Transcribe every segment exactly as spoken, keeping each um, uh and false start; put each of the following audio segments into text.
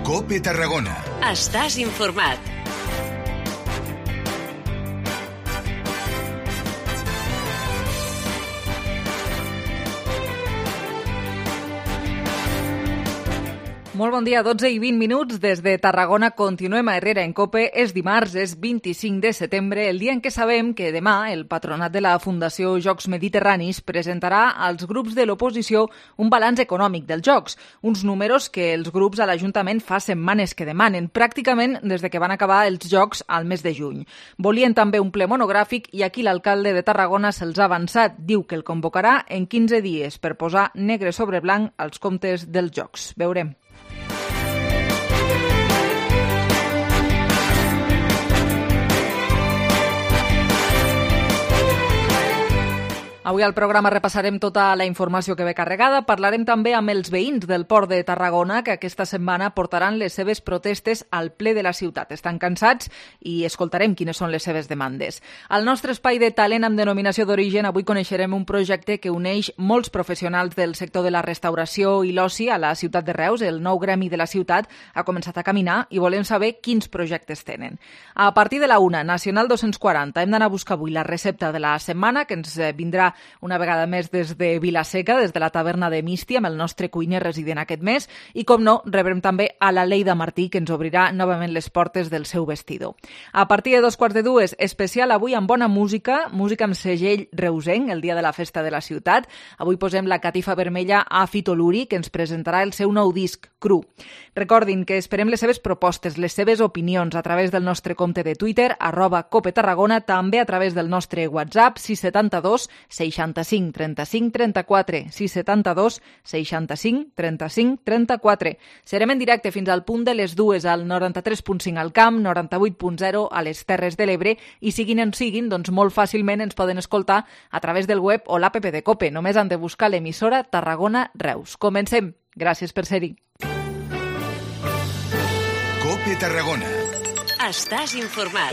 COPE Tarragona. Estàs informat. Molt bon dia, dotze i vint minuts des de Tarragona. Continuem a Herrera en COPE. És dimarts, és vint-i-cinc de setembre, el dia en què sabem que demà el patronat de la Fundació Jocs Mediterranis presentarà als grups de l'oposició un balanç econòmic dels Jocs, uns números que els grups a l'Ajuntament fa setmanes que demanen, pràcticament des de que van acabar els Jocs al mes de juny. Volien també un ple monogràfic i aquí l'alcalde de Tarragona se'ls ha avançat. Diu que el convocarà en quinze dies per posar negre sobre blanc als comptes dels Jocs. Veurem. Avui al programa repassarem tota la informació que ve carregada. Parlarem també amb els veïns del Port de Tarragona que aquesta setmana portaran les seves protestes al ple de la ciutat. Estan cansats i escoltarem quines són les seves demandes. Al nostre espai de talent amb denominació d'origen avui coneixerem un projecte que uneix molts professionals del sector de la restauració i l'oci a la ciutat de Reus. El nou gremi de la ciutat ha començat a caminar i volem saber quins projectes tenen. A partir de la una, Nacional dos-cents quaranta, hem d'anar a buscar avui la recepta de la setmana que ens vindrà una vegada més des de Vilaseca, des de la taverna de Misti, amb el nostre cuiner resident aquest mes, i com no, rebrem també a la Leida Martí, que ens obrirà novament les portes del seu vestidor. A partir de dos quarts de dues, especial avui amb bona música, música amb segell reusenc, el dia de la festa de la ciutat. Avui posem la catifa vermella a Fito Luri, que ens presentarà el seu nou disc, Cru. Recordin que esperem les seves propostes, les seves opinions a través del nostre compte de Twitter, arroba Cope Tarragona, també a través del nostre WhatsApp, sis set dos, seixanta-cinc, trenta-cinc, trenta-quatre, sis set dos, seixanta-cinc, trenta-cinc, trenta-quatre. Serem en directe fins al punt de les dues al noranta-tres punt cinc al Camp, noranta-vuit punt zero a les Terres de l'Ebre i siguin en siguin, doncs molt fàcilment ens poden escoltar a través del web o l'app de COPE. Només han de buscar l'emissora Tarragona Reus. Comencem. Gràcies per ser-hi. COPE Tarragona. Estàs informat.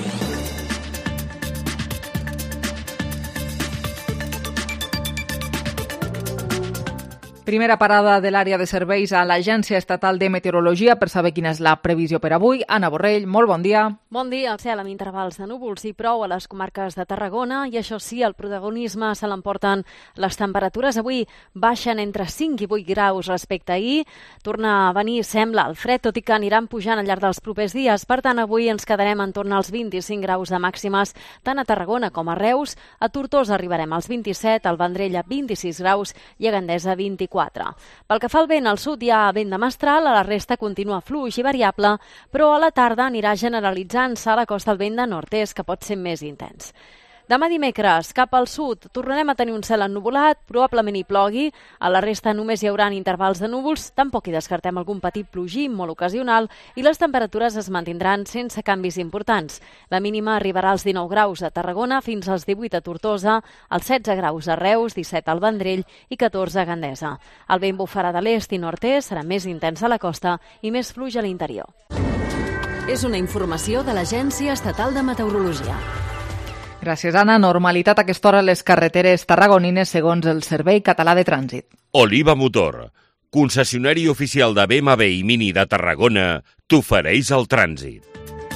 Primera parada de l'àrea de serveis a l'Agència Estatal de Meteorologia per saber quina és la previsió per avui. Anna Borrell, molt bon dia. Bon dia. El cel amb intervals de núvols i prou a les comarques de Tarragona i això sí, el protagonisme se l'emporten les temperatures. Avui baixen entre cinc i vuit graus respecte a ahir. Torna a venir, sembla, el fred, tot i que aniran pujant al llarg dels propers dies. Per tant, avui ens quedarem en torn als vint-i-cinc graus de màximes tant a Tarragona com a Reus. A Tortosa arribarem als vint-i-set, al Vendrell a vint-i-sis graus i a Gandesa vint-i-quatre. Pel que fa al vent, al sud hi ha vent de mestral, a la resta continua fluix i variable, però a la tarda anirà generalitzant-se a la costa el vent de nord-est, que pot ser més intens. Demà dimecres, cap al sud, tornarem a tenir un cel ennuvolat, probablement hi plogui, a la resta només hi haurà intervals de núvols, tampoc hi descartem algun petit plogim molt ocasional i les temperatures es mantindran sense canvis importants. La mínima arribarà als dinou graus a Tarragona fins als divuit a Tortosa, als setze graus a Reus, disset al Vendrell i catorze a Gandesa. El vent bufarà de l'est i nord-est, serà més intens a la costa i més fluix a l'interior. És una informació de l'Agència Estatal de Meteorologia. Gràcies, Anna. Normalitat a aquesta hora a les carreteres tarragonines segons el Servei Català de Trànsit. Oliva Motor, concessionari oficial de B M W i Mini de Tarragona, t'ofereix el trànsit.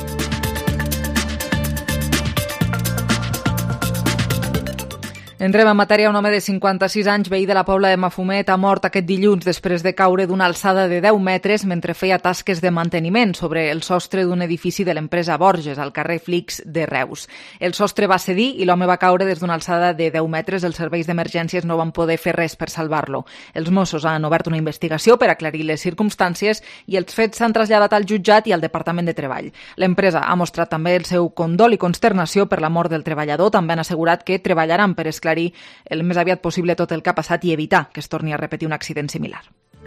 Entrem en matèria. Un home de cinquanta-sis anys, veí de la Pobla de Mafumet, ha mort aquest dilluns després de caure d'una alçada de deu metres mentre feia tasques de manteniment sobre el sostre d'un edifici de l'empresa Borges, al carrer Flix de Reus. El sostre va cedir i l'home va caure des d'una alçada de deu metres. Els serveis d'emergències no van poder fer res per salvar-lo. Els Mossos han obert una investigació per aclarir les circumstàncies i els fets s'han traslladat al jutjat i al Departament de Treball. L'empresa ha mostrat també el seu condol i consternació per la mort del treballador. També han assegurat que treballaran per esclarir el més aviat possible tot el que ha passat i evitar que es torni a repetir un accident similar.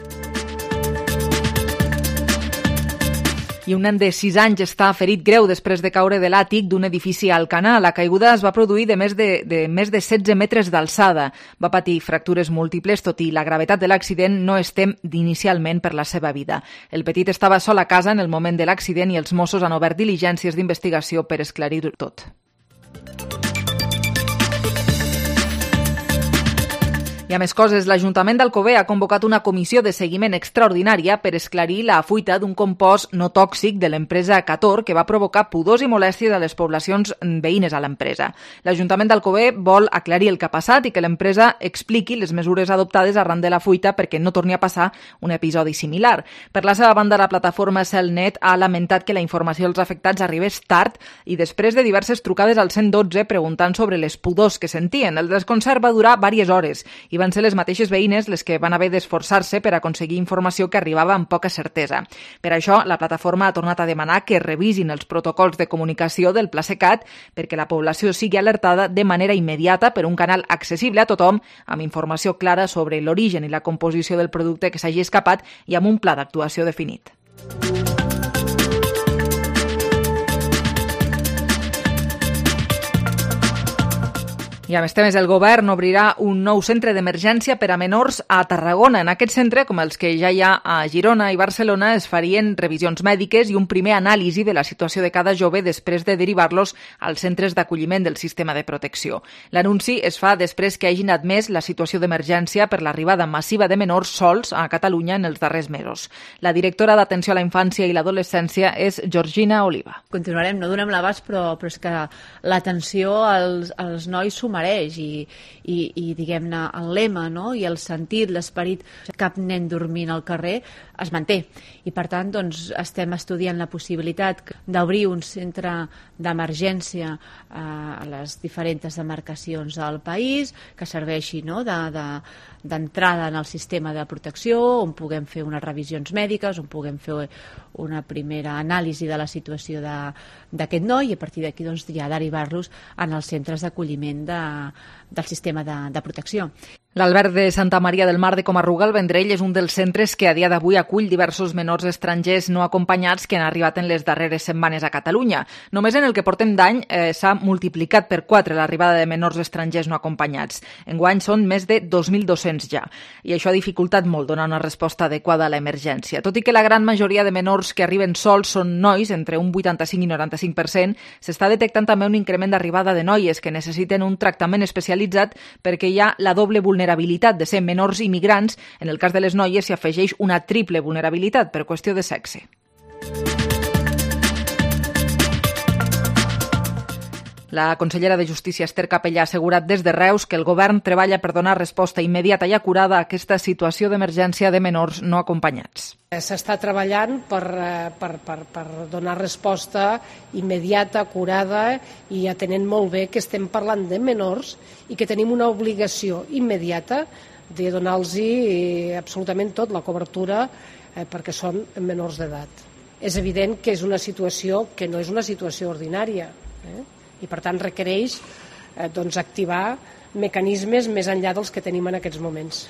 I un nen de sis anys està ferit greu després de caure de l'àtic d'un edifici a Alcanar. La caiguda es va produir de més de, de, més de setze metres d'alçada. Va patir fractures múltiples, tot i la gravetat de l'accident no es tem inicialment per la seva vida. El petit estava sol a casa en el moment de l'accident i els Mossos han obert diligències d'investigació per esclarir tot. I a més coses, l'Ajuntament d'Alcover ha convocat una comissió de seguiment extraordinària per esclarir la fuita d'un compost no tòxic de l'empresa Cator que va provocar pudors i molèsties a les poblacions veïnes a l'empresa. L'Ajuntament d'Alcover vol aclarir el que ha passat i que l'empresa expliqui les mesures adoptades arran de la fuita perquè no torni a passar un episodi similar. Per la seva banda, la plataforma Celnet ha lamentat que la informació als afectats arribés tard i després de diverses trucades al cent dotze preguntant sobre les pudors que sentien. El desconcert va durar diverses hores i van ser les mateixes veïnes les que van haver d'esforçar-se per aconseguir informació que arribava amb poca certesa. Per això, la plataforma ha tornat a demanar que revisin els protocols de comunicació del Plasecat perquè la població sigui alertada de manera immediata per un canal accessible a tothom, amb informació clara sobre l'origen i la composició del producte que s'hagi escapat i amb un pla d'actuació definit. I a més temes, el govern obrirà un nou centre d'emergència per a menors a Tarragona. En aquest centre, com els que ja hi ha a Girona i Barcelona, es farien revisions mèdiques i un primer anàlisi de la situació de cada jove després de derivar-los als centres d'acolliment del sistema de protecció. L'anunci es fa després que hagin admès la situació d'emergència per l'arribada massiva de menors sols a Catalunya en els darrers mesos. La directora d'Atenció a la Infància i l'Adolescència és Georgina Oliva. Continuarem, no donem l'abast, però, però és que l'atenció als, als nois s'ho mereix i, i, i diguem-ne, el lema, no? I el sentit, l'esperit, cap nen dormint al carrer, es manté. I per tant, doncs, estem estudiant la possibilitat d'obrir un centre d'emergència eh, a les diferents demarcacions del país, que serveixi, no?, de, de, d'entrada en el sistema de protecció, on puguem fer unes revisions mèdiques, on puguem fer una primera anàlisi de la situació de, d'aquest noi i a partir d'aquí doncs, ja derivar-los en els centres d'acolliment de, del sistema de, de protecció. L'Alberg de Santa Maria del Mar de Comarruga, al Vendrell, és un dels centres que a dia d'avui acull diversos menors estrangers no acompanyats que han arribat en les darreres setmanes a Catalunya. Només en el que portem d'any eh, s'ha multiplicat per quatre l'arribada de menors estrangers no acompanyats. Enguany són més de dos mil dos-cents ja. I això ha dificultat molt donar una resposta adequada a l'emergència. Tot i que la gran majoria de menors que arriben sols són nois, entre un vuitanta-cinc i noranta-cinc per cent, s'està detectant també un increment d'arribada de noies que necessiten un tractament especialitzat perquè hi ha la doble vulnerabilitat vulnerabilitat de ser menors immigrants. En el cas de les noies s'hi afegeix una triple vulnerabilitat per qüestió de sexe. La consellera de Justícia, Esther Capellà, ha assegurat des de Reus que el govern treballa per donar resposta immediata i acurada a aquesta situació d'emergència de menors no acompanyats. S'està treballant per, per, per, per donar resposta immediata, acurada i atenent molt bé que estem parlant de menors i que tenim una obligació immediata de donar-los absolutament tot, la cobertura, eh, perquè són menors d'edat. És evident que és una situació que no és una situació ordinària, eh? I per tant requereix eh, doncs, activar mecanismes més enllà dels que tenim en aquests moments.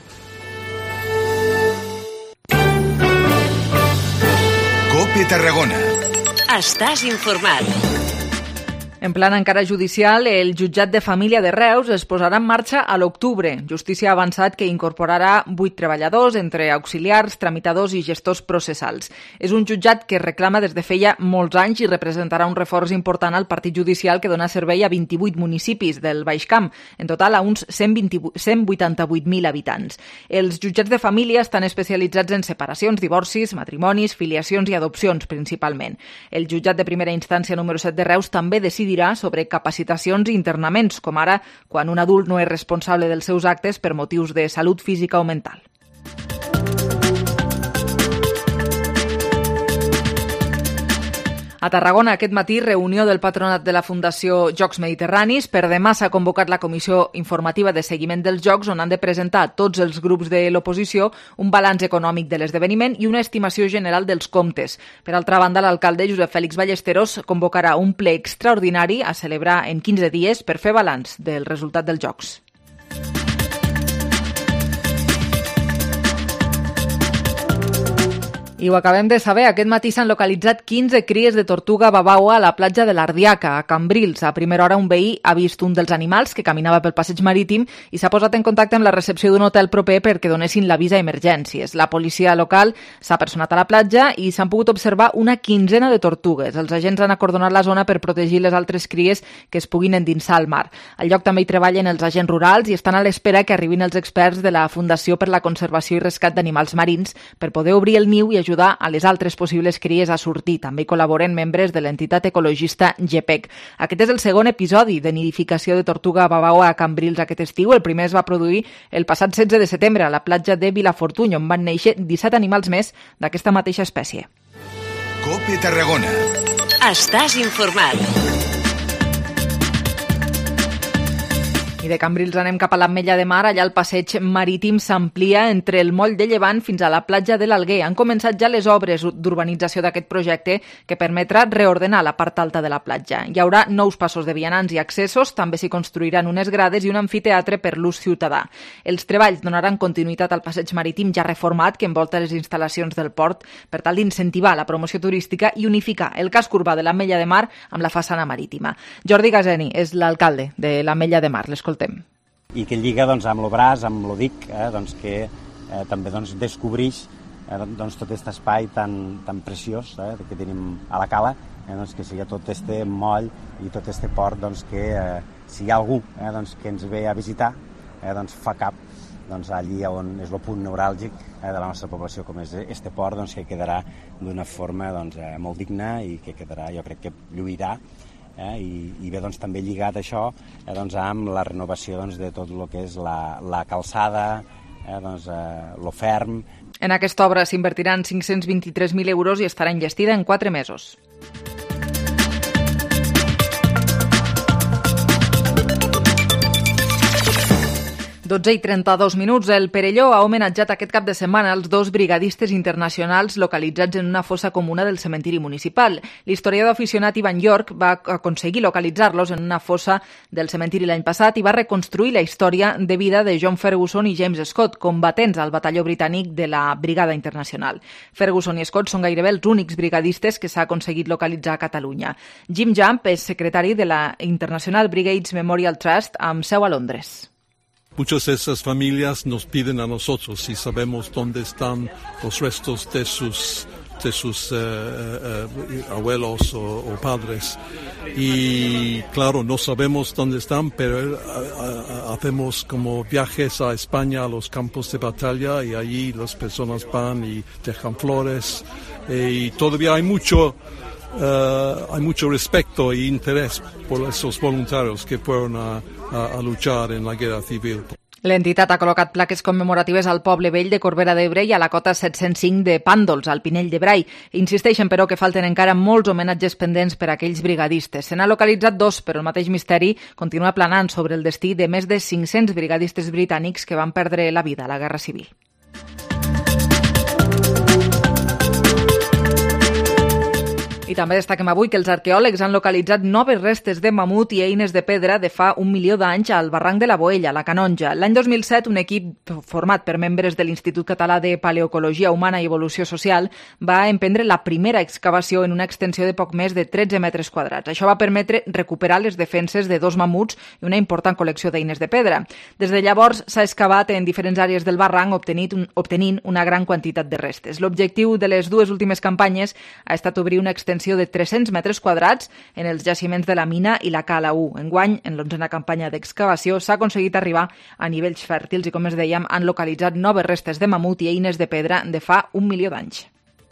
COPE Tarragona. Estàs informat. En plan encara judicial, el jutjat de família de Reus es posarà en marxa a l'octubre. Justícia ha avançat que incorporarà vuit treballadors, entre auxiliars, tramitadors i gestors processals. És un jutjat que reclama des de feia molts anys i representarà un reforç important al partit judicial que dona servei a vint-i-vuit municipis del Baix Camp, en total a uns cent vuitanta-vuit mil habitants. Els jutjats de família estan especialitzats en separacions, divorcis, matrimonis, filiacions i adopcions, principalment. El jutjat de primera instància número set de Reus també decidirà sobre capacitacions i internaments, com ara quan un adult no és responsable dels seus actes per motius de salut física o mental. A Tarragona, aquest matí, reunió del patronat de la Fundació Jocs Mediterranis. Per demà s'ha convocat la comissió informativa de seguiment dels Jocs, on han de presentar tots els grups de l'oposició un balanç econòmic de l'esdeveniment i una estimació general dels comptes. Per altra banda, l'alcalde Josep Fèlix Ballesteros convocarà un ple extraordinari a celebrar en quinze dies per fer balanç del resultat dels Jocs. I ho acabem de saber, aquest matí s'han localitzat quinze cries de tortuga babaua a la platja de l'Ardiaca, a Cambrils. A primera hora un veí ha vist un dels animals que caminava pel passeig marítim i s'ha posat en contacte amb la recepció d'un hotel proper perquè donessin l'avís a emergències. La policia local s'ha personat a la platja i s'han pogut observar una quinzena de tortugues. Els agents han acordonat la zona per protegir les altres cries que es puguin endinsar al mar. Al lloc també hi treballen els agents rurals i estan a l'espera que arribin els experts de la Fundació per la Conservació i Rescat d'Animals Marins per poder obrir el niu i ajudar a les altres possibles cries a sortir. També hi col·laboren membres de l'entitat ecologista G P E C. Aquest és el segon episodi de nidificació de tortuga babaua a Cambrils aquest estiu. El primer es va produir el passat setze de setembre a la platja de Vilafortuny, on van néixer disset animals més d'aquesta mateixa espècie. COPE Tarragona. Estàs informat. I de Cambrils anem cap a l'Ametlla de Mar. Allà el passeig marítim s'amplia entre el moll de Llevant fins a la platja de l'Alguer. Han començat ja les obres d'urbanització d'aquest projecte que permetrà reordenar la part alta de la platja. Hi haurà nous passos de vianants i accessos, també s'hi construiran unes grades i un amfiteatre per l'ús ciutadà. Els treballs donaran continuïtat al passeig marítim ja reformat que envolta les instal·lacions del port per tal d'incentivar la promoció turística i unificar el casc urbà de l'Ametlla de Mar amb la façana marítima. Jordi Gazeni és l'alcalde de l'Ametlla de Mar. L'escoltem. I que lliga doncs, amb l'Obràs, amb l'Odic, eh, doncs, que eh, també doncs, descobreix eh, doncs, tot aquest espai tan, tan preciós eh, que tenim a la cala, eh, doncs, que sigui tot este moll i tot este port doncs, que eh, si hi ha algú eh, doncs, que ens ve a visitar eh, doncs, fa cap doncs, allí on és el punt neuràlgic eh, de la nostra població, com és este port doncs, que quedarà d'una forma doncs, eh, molt digna i que quedarà, jo crec que lluirà. Eh, i, i bé, doncs, també lligat això eh, doncs, amb la renovació doncs, de tot el que és la, la calçada, eh, doncs, eh, lo ferm. En aquesta obra s'invertiran cinc-cents vint-i-tres mil euros i estarà enllestida en quatre mesos. dotze i trenta-dos minuts. El Perelló ha homenatjat aquest cap de setmana els dos brigadistes internacionals localitzats en una fossa comuna del cementiri municipal. L'historiador aficionat Ivan York va aconseguir localitzar-los en una fossa del cementiri l'any passat i va reconstruir la història de vida de John Ferguson i James Scott, combatents al batalló britànic de la Brigada Internacional. Ferguson i Scott són gairebé els únics brigadistes que s'ha aconseguit localitzar a Catalunya. Jim Jump és secretari de la International Brigades Memorial Trust amb seu a Londres. Muchas de esas familias nos piden a nosotros si sabemos dónde están los restos de sus de sus uh, uh, abuelos o, o padres. Y claro, no sabemos dónde están, pero uh, uh, hacemos como viajes a España, a los campos de batalla, y allí las personas van y dejan flores. Y todavía hay mucho Uh, hay mucho respeto e interés por esos voluntarios que fueron a, a, a luchar en la guerra civil. L'entitat ha col·locat plaques commemoratives al Poble Vell de Corbera d'Ebre i a la cota set-cents cinc de Pàndols, al Pinell de Brai. Insisteixen, però, que falten encara molts homenatges pendents per a aquells brigadistes. Se n'ha localitzat dos, però el mateix misteri continua planant sobre el destí de més de cinc-cents brigadistes britànics que van perdre la vida a la Guerra Civil. I també destaquem avui que els arqueòlegs han localitzat noves restes de mamut i eines de pedra de fa un milió d'anys al barranc de la Boella, a la Canonja. L'any dos mil set, un equip format per membres de l'Institut Català de Paleocologia Humana i Evolució Social va emprendre la primera excavació en una extensió de poc més de tretze metres quadrats. Això va permetre recuperar les defenses de dos mamuts i una important col·lecció d'eines de pedra. Des de llavors s'ha excavat en diferents àrees del barranc obtenint, un, obtenint una gran quantitat de restes. L'objectiu de les dues últimes campanyes ha estat obrir una extensió de tres-cents metres quadrats en els jaciments de la Mina i la Cala u. Enguany, en l'onzena campanya d'excavació, s'ha aconseguit arribar a nivells fèrtils i, com es dèiem, han localitzat noves restes de mamut i eines de pedra de fa un milió d'anys.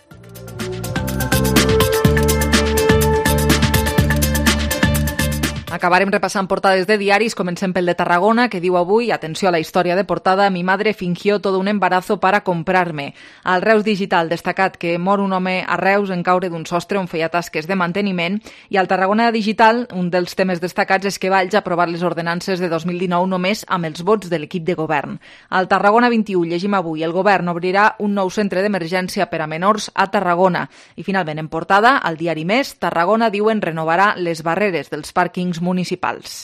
Acabarem repassant portades de diaris. Comencem pel de Tarragona, que diu avui, atenció a la història de portada, mi madre fingió todo un embarazo para comprarme. Al Reus Digital, destacat que mor un home a Reus en caure d'un sostre on feia tasques de manteniment, i al Tarragona Digital, un dels temes destacats és que Valls ha aprovat les ordenances de dos mil dinou només amb els vots de l'equip de govern. Al Tarragona vint-i-u llegim avui, el govern obrirà un nou centre d'emergència per a menors a Tarragona. I finalment, en portada, al diari Més, Tarragona, diuen, renovarà les barreres dels pàrquings municipals.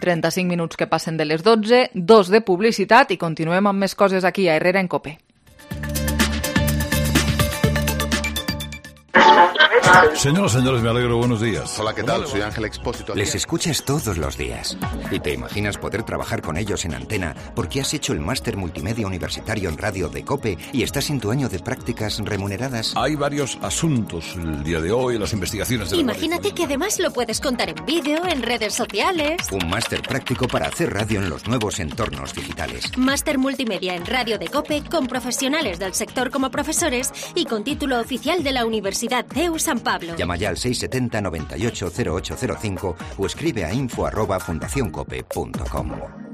trenta-cinc minuts que passen de les dotze, dos de publicitat i continuem amb més coses aquí a Herrera en Cope. Señoras, señores, me alegro. Buenos días. Hola, ¿qué tal? Soy Ángel Expósito. Les escuchas todos los días y te imaginas poder trabajar con ellos en antena porque has hecho el máster multimedia universitario en radio de COPE y estás en tu año de prácticas remuneradas. Hay varios asuntos el día de hoy, las investigaciones de la Imagínate que además lo puedes contar en vídeo, en redes sociales. Un máster práctico para hacer radio en los nuevos entornos digitales. Máster multimedia en radio de COPE con profesionales del sector como profesores y con título oficial de la Universidad C E U San Pablo. Llama ya al seis setenta noventa y ocho cero ocho cero cinco o escribe a info arroba fundacioncope punto com.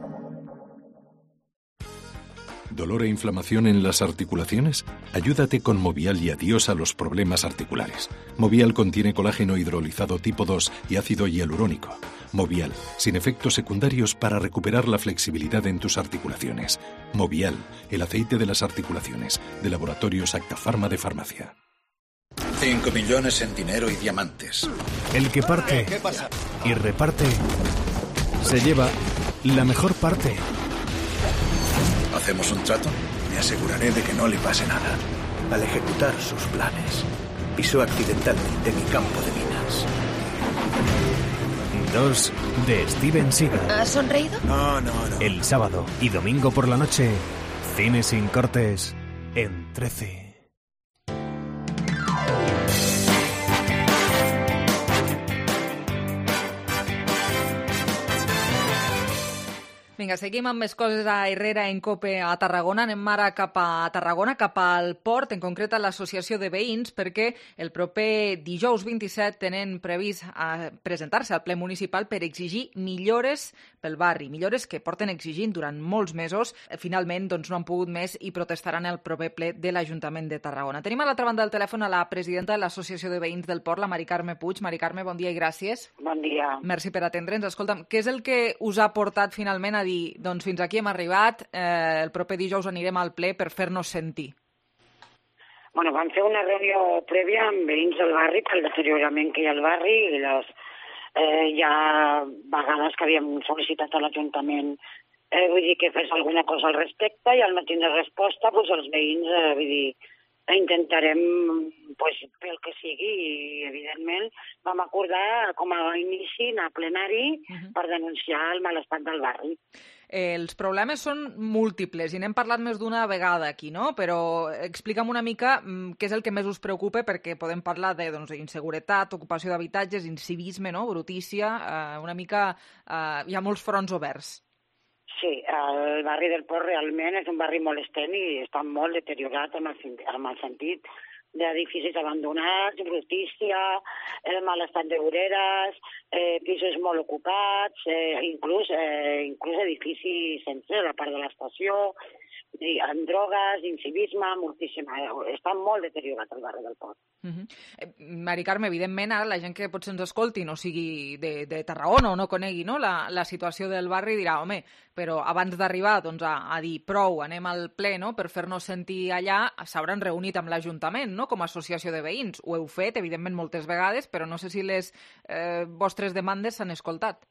¿Dolor e inflamación en las articulaciones? Ayúdate con Movial y adiós a los problemas articulares. Movial contiene colágeno hidrolizado tipo dos y ácido hialurónico. Movial, sin efectos secundarios para recuperar la flexibilidad en tus articulaciones. Movial, el aceite de las articulaciones, de Laboratorios Acta Pharma de Farmacia. Cinco millones en dinero y diamantes. El que parte y reparte se lleva la mejor parte. ¿Hacemos un trato? Me aseguraré de que no le pase nada. Al ejecutar sus planes, pisó accidentalmente mi campo de minas. Dos de Steven Seagal. ¿Has sonreído? No, no, no. El sábado y domingo por la noche, Cine sin cortes en trece. Vinga, seguim amb més coses a Herrera en Cope a Tarragona. Anem ara cap a Tarragona, cap al port, en concret a l'Associació de Veïns, perquè el proper dijous vint-i-set tenen previst a presentar-se al ple municipal per exigir millores pel barri, millores que porten exigint durant molts mesos. Finalment, doncs, no han pogut més i protestaran el proper ple de l'Ajuntament de Tarragona. Tenim a l'altra banda del telèfon a la presidenta de l'Associació de Veïns del Port, la Mari Carme Puig. Mari Carme, bon dia i gràcies. Bon dia. Merci per atendre'ns. Escolta'm, què és el que us ha portat finalment a dir doncs fins aquí hem arribat, eh, el proper dijous anirem al ple per fer-nos sentir? Bueno, vam fer una reunió prèvia amb veïns del barri pel deteriorament que hi ha al barri i les, eh, hi ha vegades que havíem sol·licitat a l'Ajuntament eh, vull dir que fes alguna cosa al respecte i al no tindre resposta doncs els veïns eh, vull dir, intentarem pues, fer el que sigui i evidentment vam acordar com a inici anar a plenari uh-huh. per denunciar el mal estat del barri. Eh, els problemes són múltiples i n'hem parlat més d'una vegada aquí, no? Però explica'm una mica mm, què és el que més us preocupa perquè podem parlar de doncs, inseguretat, ocupació d'habitatges, incivisme, no? Brutícia, eh, una mica eh, hi ha molts fronts oberts. Sí, el barri del Port realment és un barri molt extens i està molt deteriorat en el, en el sentit d'edificis abandonats, brutícia, el mal estat de voreres, eh, pisos molt ocupats, eh, inclús, eh, inclús edificis sencers a la part de l'estació, amb drogues, incivisme, moltíssima. Està molt deteriorat el barri del Port. Uh-huh. eh, Mari Carme, evidentment, ara la gent que potser ens escolti no sigui de, de Tarragona o no conegui no, la, la situació del barri dirà, home, però abans d'arribar doncs, a, a dir prou, anem al ple no, per fer-nos sentir allà, s'hauran reunit amb l'Ajuntament no, com a associació de veïns. Ho heu fet, evidentment, moltes vegades, però no sé si les eh, vostres demandes s'han escoltat.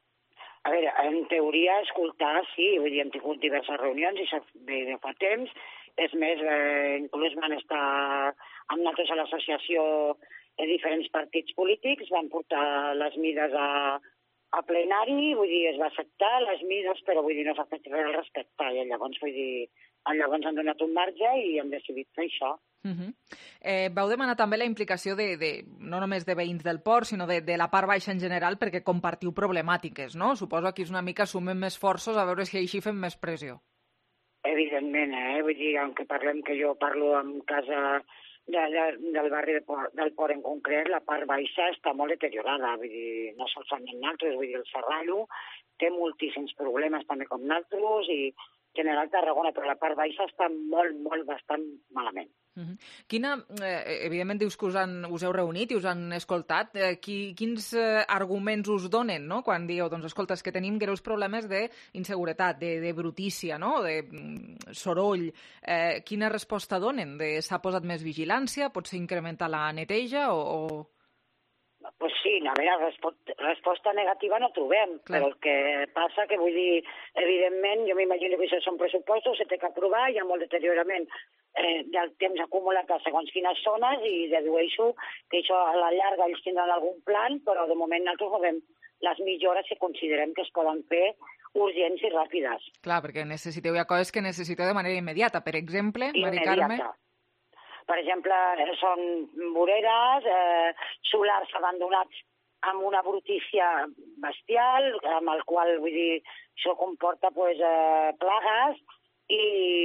A veure, en teoria, escoltar, sí, vull dir, hem tingut diverses reunions i de, de fa temps. És més, eh, inclús van estar amb nosaltres a l'associació de diferents partits polítics, van portar les mides a, a plenari, vull dir, es va acceptar les mides, però vull dir, no s'ha fet res al respecte. I llavors, vull dir, llavors han donat un marge i han decidit fer això. Uh-huh. eh, vau demanar també la implicació de, de, no només de veïns del port, sinó de, de la part baixa en general, perquè compartiu problemàtiques, no? Suposo que és una mica sumem més forços a veure si així fem més pressió. Evidentment, eh? Vull dir, aunque parlem que jo parlo en casa de, de, del barri de port, del port en concret, la part baixa està molt deteriorada, vull dir, no solament nosaltres, vull dir, el Serrallo té moltíssims problemes també com nosaltres i general Tarragona, però la part baixa està molt, molt, bastant malament. Uh-huh. Quina, eh, evidentment dius que us, han, us heu reunit i us han escoltat. Eh, qui, quins eh, arguments us donen, no? Quan dieu, doncs, escolta, és que tenim greus problemes d'inseguretat, de, de brutícia, no? De mm, soroll. Eh, quina resposta donen? De, s'ha posat més vigilància? Potser incrementar la neteja o...? o... Pues sí, a veure, resposta, resposta negativa no trobem, clar. Però el que passa que, vull dir, evidentment, jo m'imagino que això són pressupostos, se té que aprovar, hi ha molt deteriorament eh, del temps acumulat a segons quines zones i dedueixo que això a la llarga ells tindran algun plan, però de moment nosaltres no veiem les millores que considerem que es poden fer urgents i ràpides. Clar, perquè necessiteu ja coses que necessiteu de manera immediata. Per exemple, Mari Carme... Per exemple, són voreres, eh, solars abandonats amb una brutícia bestial, amb el qual, vull dir, això comporta pues, eh, plagues, i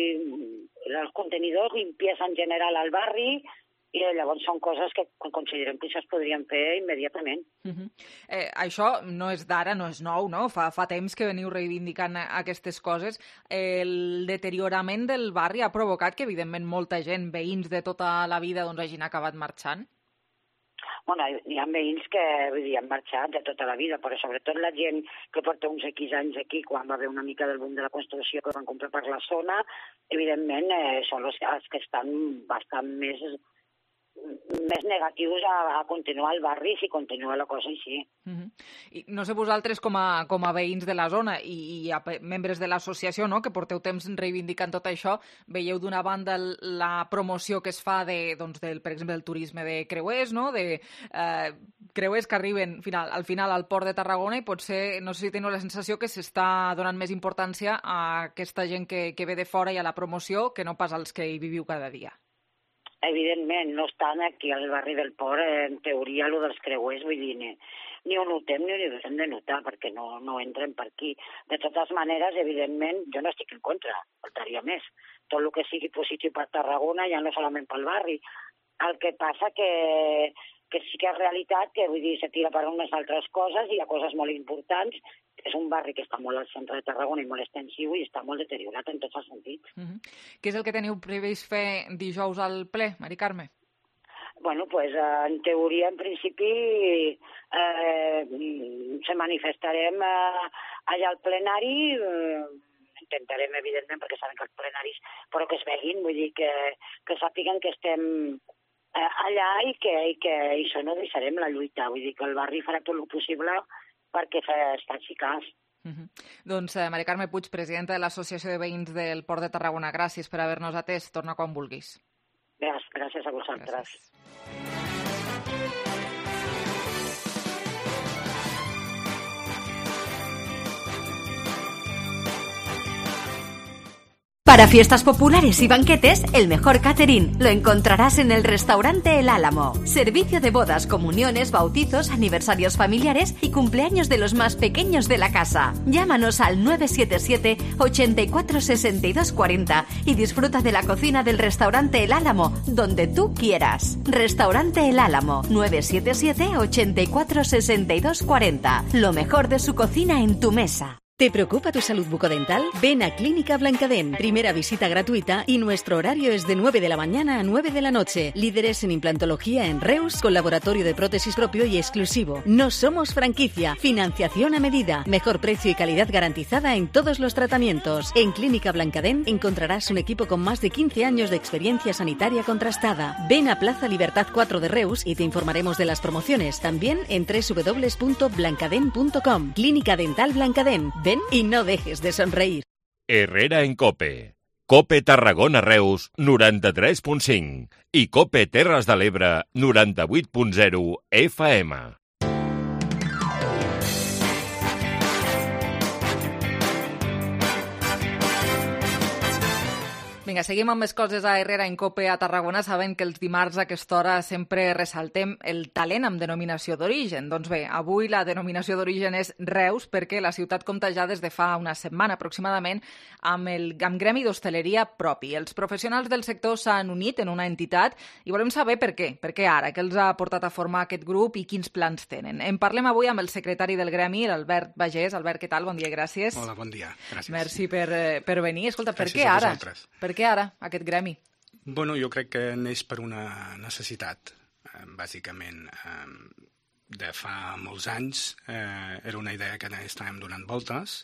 els contenidors, limpiesa en general al barri, i llavors són coses que considerem que això es podrien fer immediatament. Uh-huh. eh, això no és d'ara, no és nou, no? Fa, fa temps que veniu reivindicant aquestes coses. El deteriorament del barri ha provocat que, evidentment, molta gent, veïns de tota la vida, doncs, hagin acabat marxant? Bueno, hi ha veïns que vull dir, han marxat de tota la vida, però sobretot la gent que porta uns X anys aquí, quan va haver una mica del boom de la construcció que van comprar per la zona, evidentment eh, són els, els que estan bastant més... més negatius a, a continuar al barri si continua la cosa així. Uh-huh. I no sé vosaltres com a, com a veïns de la zona i, i a membres de l'associació, no?, que porteu temps reivindicant tot això, veieu d'una banda la promoció que es fa de, doncs, del, per exemple, del turisme de creuers, no?, de eh, creuers que arriben final, al final al port de Tarragona i potser, no sé si teniu la sensació que s'està donant més importància a aquesta gent que, que ve de fora i a la promoció que no pas als que hi viviu cada dia. Evidentment, no estan aquí al barri del port, en teoria, el dels creuers, vull dir, ni, ni ho notem ni ho hem de notar, perquè no, no entren per aquí. De totes maneres, evidentment, jo no estic en contra, faltaria més. Tot el que sigui positiu per Tarragona, ja no solament pel barri. El que passa que, que sí que és realitat que, vull dir, se tira per unes altres coses i hi ha coses molt importants. És un barri que està molt al centre de Tarragona i molt extensiu i està molt deteriorat en tots els sentits. Uh-huh. Què és el que teniu previst fer dijous al ple, Mari Carme? Bueno, pues en teoria, en principi, eh, se manifestarem eh, allà al plenari, eh, intentarem, evidentment, perquè saben que els plenaris, però que es veguin, vull dir que, que sàpiguen que estem eh, allà i que, i que això no deixarem la lluita, vull dir que el barri farà tot el possible perquè es faci cas. Uh-huh. Doncs eh, Mari Carme Puig, presidenta de l'Associació de Veïns del Port de Tarragona, gràcies per haver-nos atès. Torna quan vulguis. Gràcies, gràcies a vosaltres. Gràcies. Para fiestas populares y banquetes, el mejor catering lo encontrarás en el restaurante El Álamo. Servicio de bodas, comuniones, bautizos, aniversarios familiares y cumpleaños de los más pequeños de la casa. Llámanos al nueve siete siete, ochenta y cuatro, sesenta y dos cuarenta y disfruta de la cocina del restaurante El Álamo, donde tú quieras. Restaurante El Álamo, nueve siete siete, ochenta y cuatro, sesenta y dos cuarenta. Lo mejor de su cocina en tu mesa. ¿Te preocupa tu salud bucodental? Ven a Clínica Blancadent. Primera visita gratuita y nuestro horario es de nueve de la mañana a nueve de la noche. Líderes en implantología en Reus, con laboratorio de prótesis propio y exclusivo. No somos franquicia. Financiación a medida. Mejor precio y calidad garantizada en todos los tratamientos. En Clínica Blancadent encontrarás un equipo con más de quince años de experiencia sanitaria contrastada. Ven a Plaza Libertad cuatro de Reus y te informaremos de las promociones. También en doble u doble u doble u punto blancadent punto com. Clínica Dental Blancadent. Ven y no dejes de sonreír. Herrera en Cope. Cope Tarragona Reus, noranta-tres punt cinc. I Cope Terres de l'Ebre, noranta-vuit punt zero F M. Vinga, seguim amb més coses a Herrera en Cope a Tarragona. Saben que els dimarts a aquesta hora sempre ressaltem el talent amb denominació d'origen. Doncs bé, avui la denominació d'origen és Reus perquè la ciutat compta ja des de fa una setmana aproximadament amb el amb gremi d'hostaleria propi. Els professionals del sector s'han unit en una entitat i volem saber per què. Per què ara? Què els ha portat a formar aquest grup i quins plans tenen? En parlem avui amb el secretari del gremi, l'Albert Bagés. Albert, què tal? Bon dia, gràcies. Hola, bon dia. Gràcies. Merci per, per venir. Escolta, per gràcies què ara? Per què ara, aquest gremi? Bueno, jo crec que neix per una necessitat, eh, bàsicament. Eh, de fa molts anys eh, era una idea que estàvem donant voltes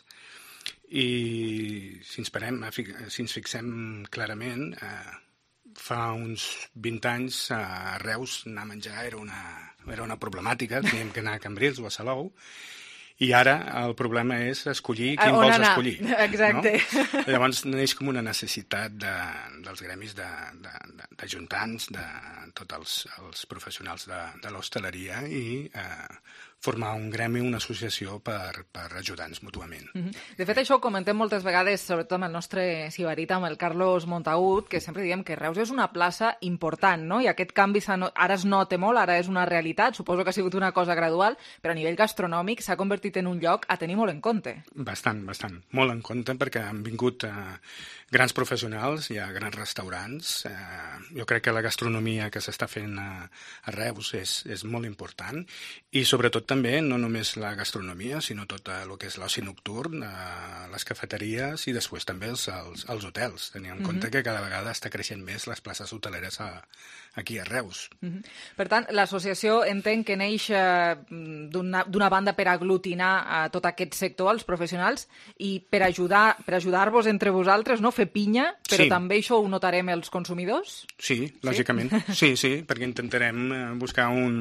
i si ens, parem, si ens fixem clarament, eh, fa uns vint anys a Reus anar a menjar era una, era una problemàtica, teníem que anar a Cambrils o a Salou, i ara el problema és escollir quin On vols anar. escollir. Exacte. No? Llavors neix com una necessitat de, dels gremis d'ajuntants, de, de, de tots els, els professionals de, de l'hostaleria i eh, formar un gremi, una associació per, per ajudar-nos mútuament. Mm-hmm. De fet, això ho comentem moltes vegades, sobretot amb el nostre sibarita, amb el Carlos Montagut, que sempre diem que Reus és una plaça important, no? I aquest canvi ara es nota molt, ara és una realitat, suposo que ha sigut una cosa gradual, però a nivell gastronòmic s'ha convertit en un lloc a tenir molt en compte. Bastant, bastant. Molt en compte, perquè han vingut eh, grans professionals, hi ha grans restaurants. Eh, jo crec que la gastronomia que s'està fent a, a Reus és, és molt important, i sobretot també no només la gastronomia, sinó tot el que és l'oci nocturn, eh, les cafeteries i després també els, els, els hotels. Tenint en compte mm-hmm. que cada vegada està creixent més les places hoteleres a, aquí a Reus. Mm-hmm. Per tant, l'associació entenc que neix eh, d'una banda per aglutinar a tot aquest sector, els professionals, i per ajudar per ajudar-vos entre vosaltres, no? Fer pinya, però sí. També això ho notarem els consumidors? Sí, lògicament. Sí, sí, perquè intentarem buscar un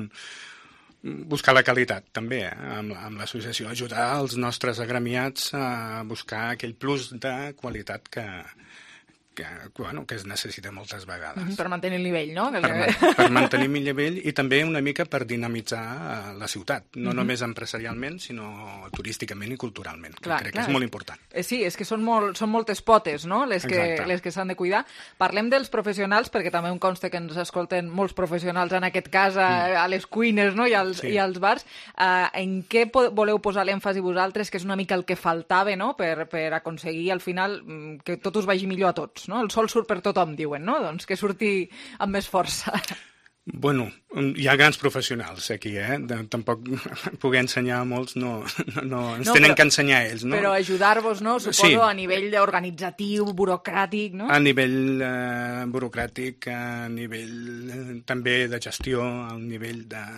buscar la qualitat, també, eh? amb, amb l'associació, ajudar els nostres agremiats a buscar aquell plus de qualitat que, que, bueno, que es necessita moltes vegades. Mm-hmm, per mantenir el nivell, no? Per, per mantenir el nivell i també una mica per dinamitzar la ciutat, no mm-hmm. només empresarialment, sinó turísticament i culturalment, clar, que crec clar. que és molt important. Eh, sí, és que són, molt, són moltes potes, no?, les que, les que s'han de cuidar. Parlem dels professionals, perquè també em consta que ens escolten molts professionals, en aquest cas, a, mm. a les cuines, no?, i als, sí. i als bars. Uh, en què po voleu posar l'èmfasi vosaltres, que és una mica el que faltava, no?, per, per aconseguir, al final, que tot us vagi millor a tots, no? El sol surt per tothom, diuen, no? Doncs que surti amb més força. Bueno, hi ha grans professionals aquí, eh? De, tampoc poder ensenyar a molts, no, no, no ens no, tenen però, que ensenyar ells, no? Però ajudar-vos, no? Suposo, sí. A nivell organitzatiu, burocràtic, no? A nivell eh, burocràtic, a nivell eh, també de gestió, a nivell de...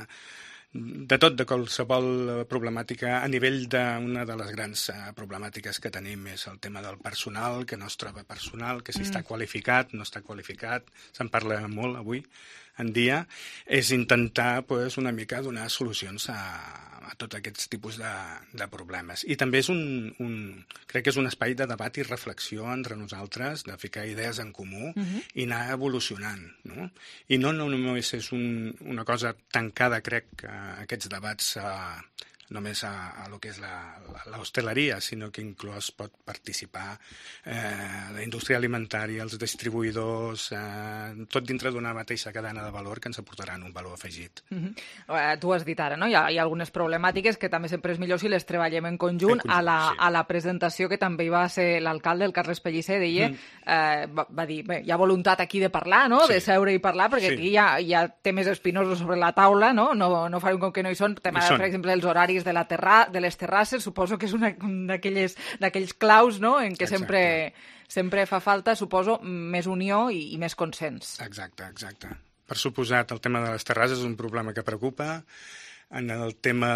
de tot, de qualsevol problemàtica. A nivell d'una de les grans uh, problemàtiques que tenim és el tema del personal, que no es troba personal, que si mm. està qualificat, no està qualificat, se'n parla molt avui en dia, és intentar pues, una mica donar solucions a, a tots aquests tipus de, de problemes. I també és un, un, crec que és un espai de debat i reflexió entre nosaltres, de ficar idees en comú mm-hmm. i anar evolucionant, no? I no, no només és un, una cosa tancada, crec, que aquests debats a, només a, a lo que és l'hostaleria, sinó que inclús pot participar eh, la indústria alimentària, els distribuïdors, eh, tot dintre d'una mateixa cadena de valor que ens aportaran un valor afegit. Mm-hmm. eh, tu has dit ara, no? Hi ha, hi ha algunes problemàtiques que també sempre és millor si les treballem en conjunt. En conjunt a, la, sí. a la presentació, que també hi va ser l'alcalde, el Carles Pellicer, deia, mm. eh, va, va dir, bé, hi ha voluntat aquí de parlar, no? Sí. De seure i parlar, perquè sí. aquí hi ha, hi ha temes espinosos sobre la taula, no? No, no farem com que no hi són. Tema, hi són. Per exemple, els horaris de, la terra, de les terrasses, suposo que és una, un d'aquells claus, no?, en què sempre, sempre fa falta, suposo, més unió i, i més consens. Exacte, exacte. Per suposat, el tema de les terrasses és un problema que preocupa. En el tema,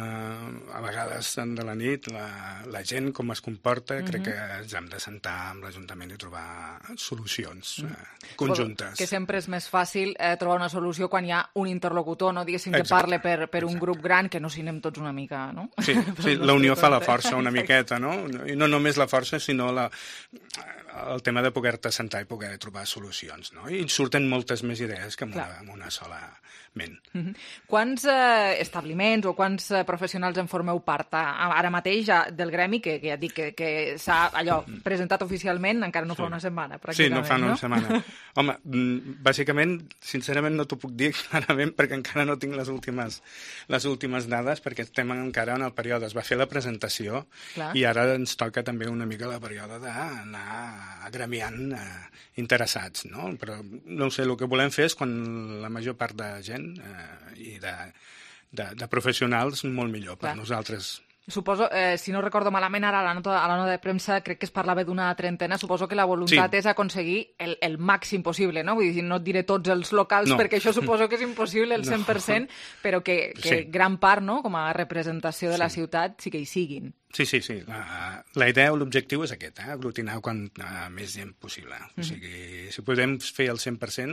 a vegades, de la nit, la, la gent, com es comporta, mm-hmm. crec que ens hem de sentar amb l'Ajuntament i trobar solucions mm. eh, conjuntes. Que sempre és més fàcil eh, trobar una solució quan hi ha un interlocutor, no diguéssim, que exacte, parle per, per un grup gran, que no sinem tots una mica, no? Sí, sí la unió fa la força una miqueta, no? I no només la força, sinó la, el tema de poder-te sentar i poder trobar solucions, no? I surten moltes més idees que amb una, amb una sola ment. Mm-hmm. Quants eh, establiments o quants eh, professionals en formeu part ara mateix ja, del gremi, que, que ja dic que, que s'ha allò presentat oficialment, encara no fa sí. una setmana, pràcticament, sí, no fa una no? setmana. Home, bàsicament, sincerament no t'ho puc dir clarament perquè encara no tinc les últimes, les últimes dades, perquè estem encara en el període. Es va fer la presentació Clar. I ara ens toca també una mica la període d'anar agremiant eh, interessats, no? Però no ho sé, el que volem fer és quan la major part de gent eh, i de, de, de professionals molt millor per Clar. Nosaltres. Suposo, eh, si no recordo malament, ara a la nota, a la nota de premsa crec que es parlava d'una trentena, suposo que la voluntat sí. és aconseguir el, el màxim possible, no? Vull dir, no et diré tots els locals, no. perquè això suposo que és impossible el cent per cent, no. però que, que sí. gran part, no?, com a representació de sí. la ciutat, sí que hi siguin. Sí, sí, sí. La, la idea o l'objectiu és aquest, eh? Aglutinar quant uh, més gent possible. Mm-hmm. O sigui, si podem fer el cent per cent,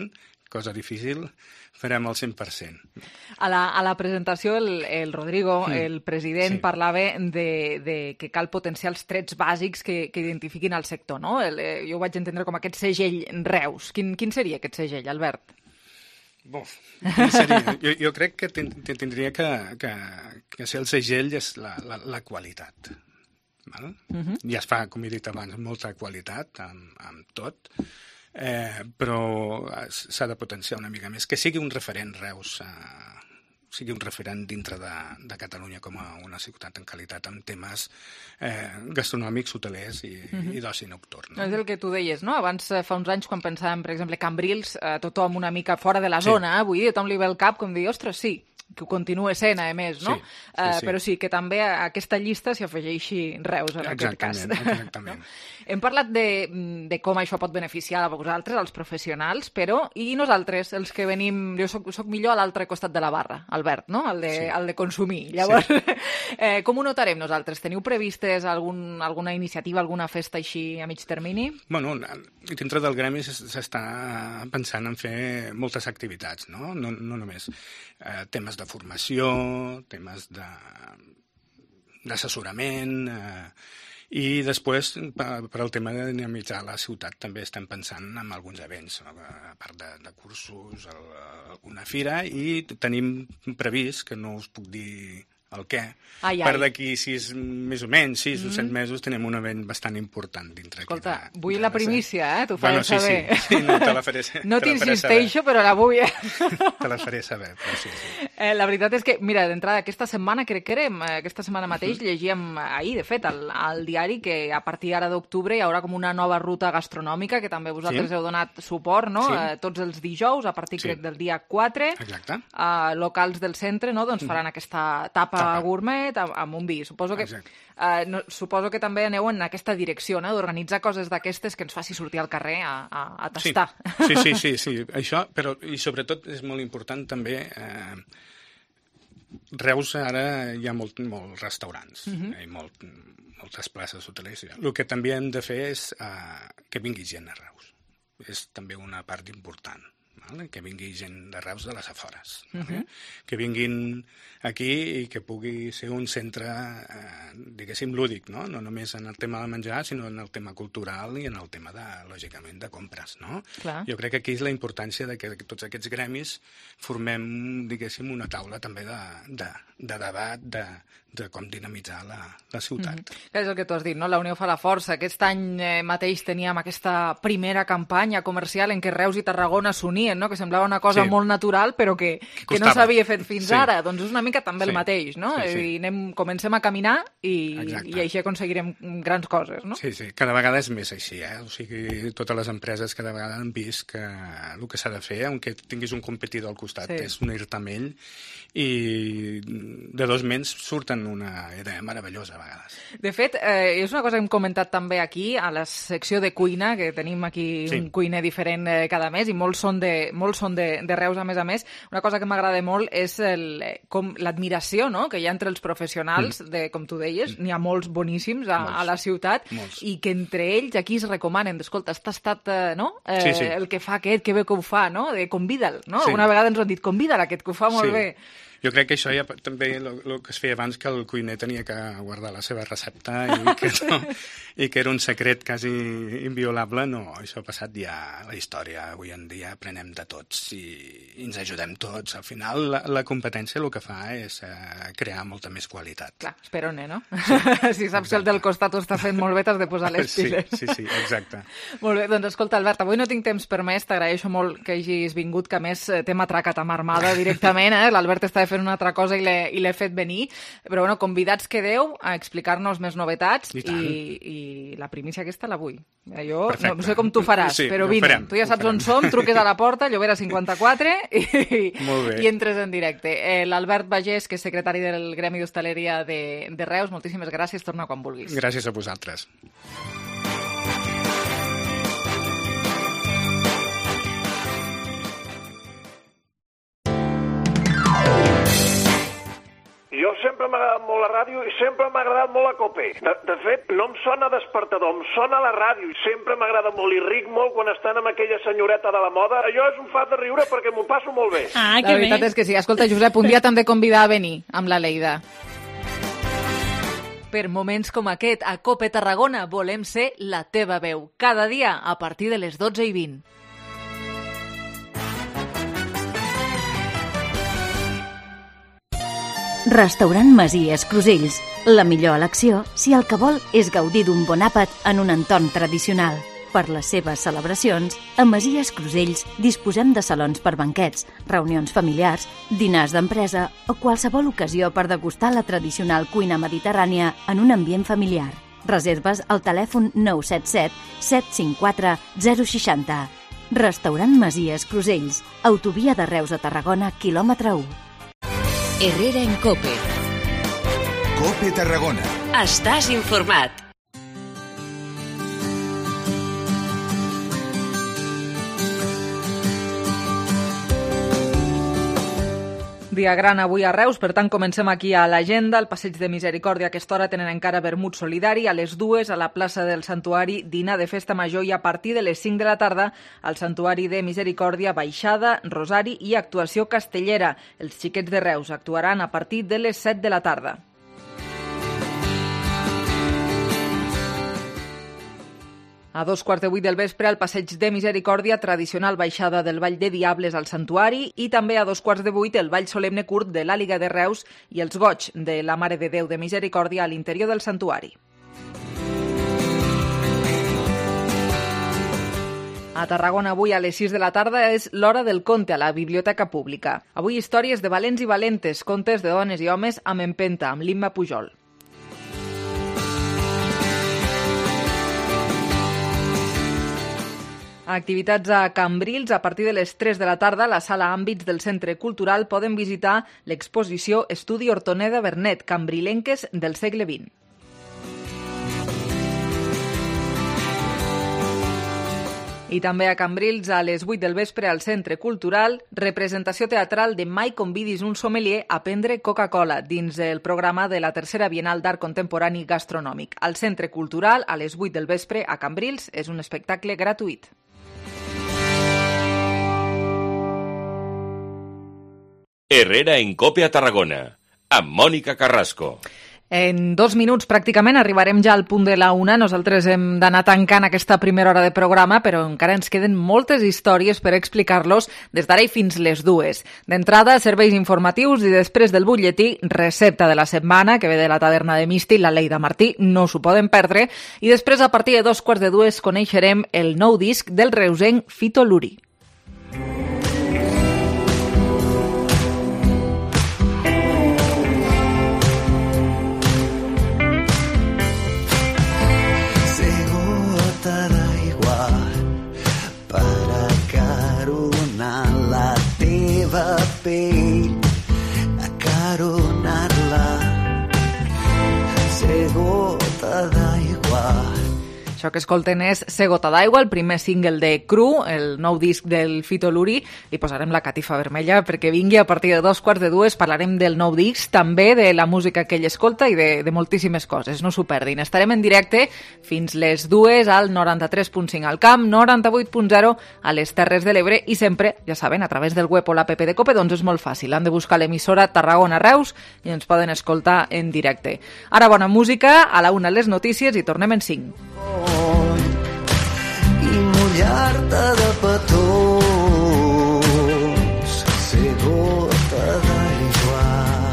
cosa difícil, farem el cent per cent. A la, a la presentació el, el Rodrigo, Mm. el president, Sí. parlava de, de que cal potenciar els trets bàsics que, que identifiquin el sector, no? El, eh, jo ho vaig entendre com aquest segell Reus. Quin, quin seria aquest segell, Albert? Buf, quin seria? Jo, jo crec que ten- ten- tindria que, que, que ser el segell és la, la, la qualitat. Val? Mhm. Ja es fa, com he dit abans, molta qualitat amb, amb tot, eh, però s'ha de potenciar una mica més. Que sigui un referent Reus, eh, sigui un referent dintre de, de Catalunya com a una ciutat en qualitat, amb temes eh, gastronòmics, hotelers i, Mhm. i d'oci nocturn. No? És el que tu deies, no? Abans, eh, fa uns anys, quan pensàvem, per exemple, Cambrils, eh, tothom una mica fora de la Sí. zona, eh? Vull dir, tothom li ve el cap com dir, ostres, sí, que ho continua sent, a més, no? Sí, sí, Eh, sí. Però sí, que també a aquesta llista s'hi afegeixi Reus, en aquest cas. Exactament, exactament. No? Hem parlat de, de com això pot beneficiar a vosaltres, els professionals, però i nosaltres, els que venim... Jo soc, soc millor a l'altre costat de la barra, Albert, no? El de, Sí. el de consumir. Llavors, sí. eh, com ho notarem nosaltres? Teniu previstes algun, alguna iniciativa, alguna festa així a mig termini? Bueno, dintre del gremi s- s'està pensant en fer moltes activitats, no? No, no només eh, temes de formació, temes de d'assessorament, eh, i després, per, per al tema de dinamitzar la ciutat, també estem pensant en alguns events, no? A part de, de cursos, el, alguna fira, i tenim previst, que no us puc dir el què, Ai, ai. per d'aquí sis, més o menys, sis o Mhm. set mesos, tenim un event bastant important dintre Escolta, aquí. de- vull de la la- primícia, eh? T'ho faré Bueno, sí, saber. sí, sí, no, te la faré, No te la faré t'insisteixo, però la vull. Te la faré saber, però sí, sí. Eh, la veritat és que, mira, d'entrada, aquesta setmana, crec que érem, eh, aquesta setmana mateix, llegíem ahir, de fet, al, al diari, que a partir ara d'octubre hi haurà com una nova ruta gastronòmica, que també vosaltres Sí. heu donat suport, no? Sí. Eh, tots els dijous, a partir, Sí. crec, del dia quatre, Exacte. eh, locals del centre, no? Doncs faran aquesta tapa, Tapa. gourmet amb, amb un vi. Suposo que, Exacte. eh, no, suposo que també aneu en aquesta direcció, no? D'organitzar coses d'aquestes que ens faci sortir al carrer a, a, a tastar. Sí, sí, sí, sí, això, però i sobretot és molt important també eh, Reus ara hi ha molt, molts restaurants, Mhm. hi ha molt, moltes places hotelers. El que també hem de fer és eh, que vingui gent a Reus. És també una part important, val? Que vingui gent de Reus de les afores. Vale? Mhm. Que vinguin aquí i que pugui ser un centre, eh, diguéssim, lúdic, no? No només en el tema de menjar, sinó en el tema cultural i en el tema, de, lògicament, de compres, no? Clar. Jo crec que aquí és la importància de que tots aquests gremis formem, diguéssim, una taula també de, de, de debat, de, de com dinamitzar la, la ciutat. Mhm. És el que tu has dit, no? La unió fa la força. Aquest any eh, mateix teníem aquesta primera campanya comercial en què Reus i Tarragona s'unien, no? Que semblava una cosa Sí. molt natural, però que, que no Costava. s'havia fet fins Sí. ara. Doncs és una mica també el Sí. mateix, no? Sí, sí. I anem, comencem a caminar i, Exacte. i així aconseguirem grans coses, no? Sí, sí, cada vegada és més així, eh? O sigui, totes les empreses cada vegada han vist que el que s'ha de fer, aunque tinguis un competidor al costat, Sí. és unir-te amb ell, i de dos ments surten una idea meravellosa a vegades. De fet, eh, és una cosa que hem comentat també aquí, a la secció de cuina, que tenim aquí Sí. un cuiner diferent eh, cada mes, i molts són, de, molts són de, de Reus, a més a més. Una cosa que m'agrada molt és el, eh, com l'admiració, no?, que hi ha entre els professionals, Mm. de, com tu deies, n'hi ha molts boníssims a, Molts. a la ciutat, Molts. i que entre ells aquí es recomanen, d'escolta, has tastat, eh, no?, eh, Sí, sí. el que fa aquest, que bé que ho fa, no?, de convida'l, no? Sí. Una vegada ens ho han dit, convida'l, aquest, que ho fa molt Sí. bé. Jo crec que això ja també el, el que es feia abans, que el cuiner tenia que guardar la seva recepta i que, no, i que era un secret quasi inviolable. No, això ha passat ja a la història. Avui en dia aprenem de tots i, i ens ajudem tots. Al final, la, la competència el que fa és eh, crear molta més qualitat. Clar, esperone, no? Si saps que el del costat ho està fent molt bé, t'has de posar les Sí, piles. sí, sí, exacte. Molt bé, doncs escolta, Albert, avui no tinc temps per més, t'agraeixo molt que hagis vingut, que a més eh, t'hem atracat a mà armada directament, eh? L'Albert està fent una altra cosa i l'he i l'he fet venir, però bueno, convidats quedeu a explicar-nos més novetats I i, tant. i la primícia aquesta la vull. Eh, Jo Perfecte. no, no sé com tu faràs, Sí, però ho vine, farem, tu ja ho saps on farem. som, truques a la porta, Llobera cinquanta-quatre i, Molt bé. i entres en directe. Eh, L'Albert Bagés, que és secretari del Gremi d'Hostaleria de, de Reus, moltíssimes gràcies, torna quan vulguis. Gràcies a vosaltres. Jo sempre m'ha agradat molt la ràdio i sempre m'ha agradat molt la COPE. De, de fet, no em sona despertador, em sona la ràdio i sempre m'agrada molt i ric molt quan estan amb aquella senyoreta de la moda. Allò és un fat de riure perquè m'ho passo molt bé. Ah, la veritat bé. És que sí. Escolta, Josep, un dia t'hem de convidar a venir amb la Leida. Per moments com aquest, a COPE Tarragona volem ser la teva veu. Cada dia a partir de les dotze i vint. Restaurant Masies Crusells. La millor elecció si el que vol és gaudir d'un bon àpat en un entorn tradicional. Per les seves celebracions, a Masies Crusells disposem de salons per banquets, reunions familiars, dinars d'empresa o qualsevol ocasió per degustar la tradicional cuina mediterrània en un ambient familiar. Reserves al telèfon nou set set set cinc quatre zero sis zero. Restaurant Masies Crusells, autovia de Reus a Tarragona, quilòmetre u. Herrera en COPE. COPE Tarragona. Estàs informat. Dia gran avui a Reus, per tant comencem aquí a l'agenda. Al Passeig de Misericòrdia a aquesta hora tenen encara vermut solidari. A les dues a la plaça del Santuari, dinar de festa major, i a partir de les cinc de la tarda al Santuari de Misericòrdia, baixada, rosari i actuació castellera. Els xiquets de Reus actuaran a partir de les set de la tarda. A dos quarts de vuit del vespre, al Passeig de Misericòrdia, tradicional baixada del Ball de Diables al Santuari, i també a dos quarts de vuit el Ball solemne curt de l'Àliga de Reus i els goig de la Mare de Déu de Misericòrdia a l'interior del Santuari. A Tarragona avui a les sis de la tarda és l'hora del conte a la Biblioteca Pública. Avui històries de valents i valentes, contes de dones i homes amb empenta, amb l'Imma Pujol. Activitats a Cambrils. A partir de les tres de la tarda, a la sala Àmbits del Centre Cultural poden visitar l'exposició Estudi Hortoneda Bernet, cambrilenques del segle vint. I també a Cambrils, a les vuit del vespre, al Centre Cultural, representació teatral de Mai convidis un sommelier a prendre Coca-Cola dins el programa de la tercera Bienal d'Art Contemporani Gastronòmic. Al Centre Cultural, a les vuit del vespre, a Cambrils, és un espectacle gratuït. Herrera en COPE a Tarragona, amb Mònica Carrasco. En dos minuts pràcticament arribarem ja al punt de la una. Nosaltres hem d'anar tancant aquesta primera hora de programa, però encara ens queden moltes històries per explicar-los des d'ara i fins les dues. D'entrada, serveis informatius i després del butlletí, recepta de la setmana, que ve de la taverna de Misti, la Leida Martí, no s'ho poden perdre. I després, a partir de dos quarts de dues, coneixerem el nou disc del reusenc Fito Luri. Pell, acaronar-la, ser gota d'aigua. Això que escolten és Ser gota d'aigua, el primer single de Cru, el nou disc del Fito Luri. Li posarem la catifa vermella perquè vingui a partir de dos quarts de dues. Parlarem del nou disc, també de la música que ell escolta i de, de moltíssimes coses. No s'ho perdin. Estarem en directe fins les dues al noranta-tres punt cinc al Camp, noranta-vuit punt zero a les Terres de l'Ebre i sempre, ja saben, a través del web o l'app de COPE, doncs és molt fàcil. Han de buscar l'emissora Tarragona-Reus i ens poden escoltar en directe. Ara bona música, a la una les notícies i tornem en cinc. I mullar-te de petons, ser gota d'aigua.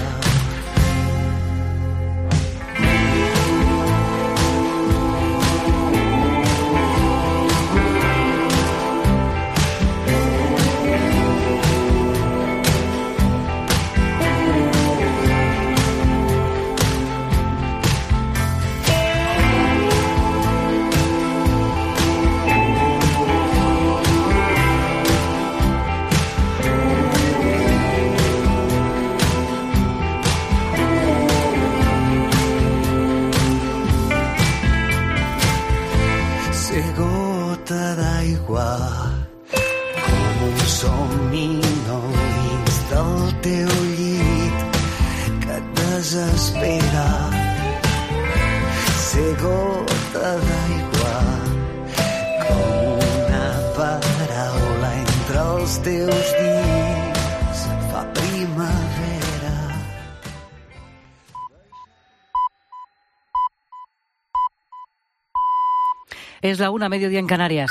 Com un somni nou dins del teu llit que et desespera. Ser gota d'aigua com una paraula entre els teus dits fa primavera. Es la una, mediodía en Canarias.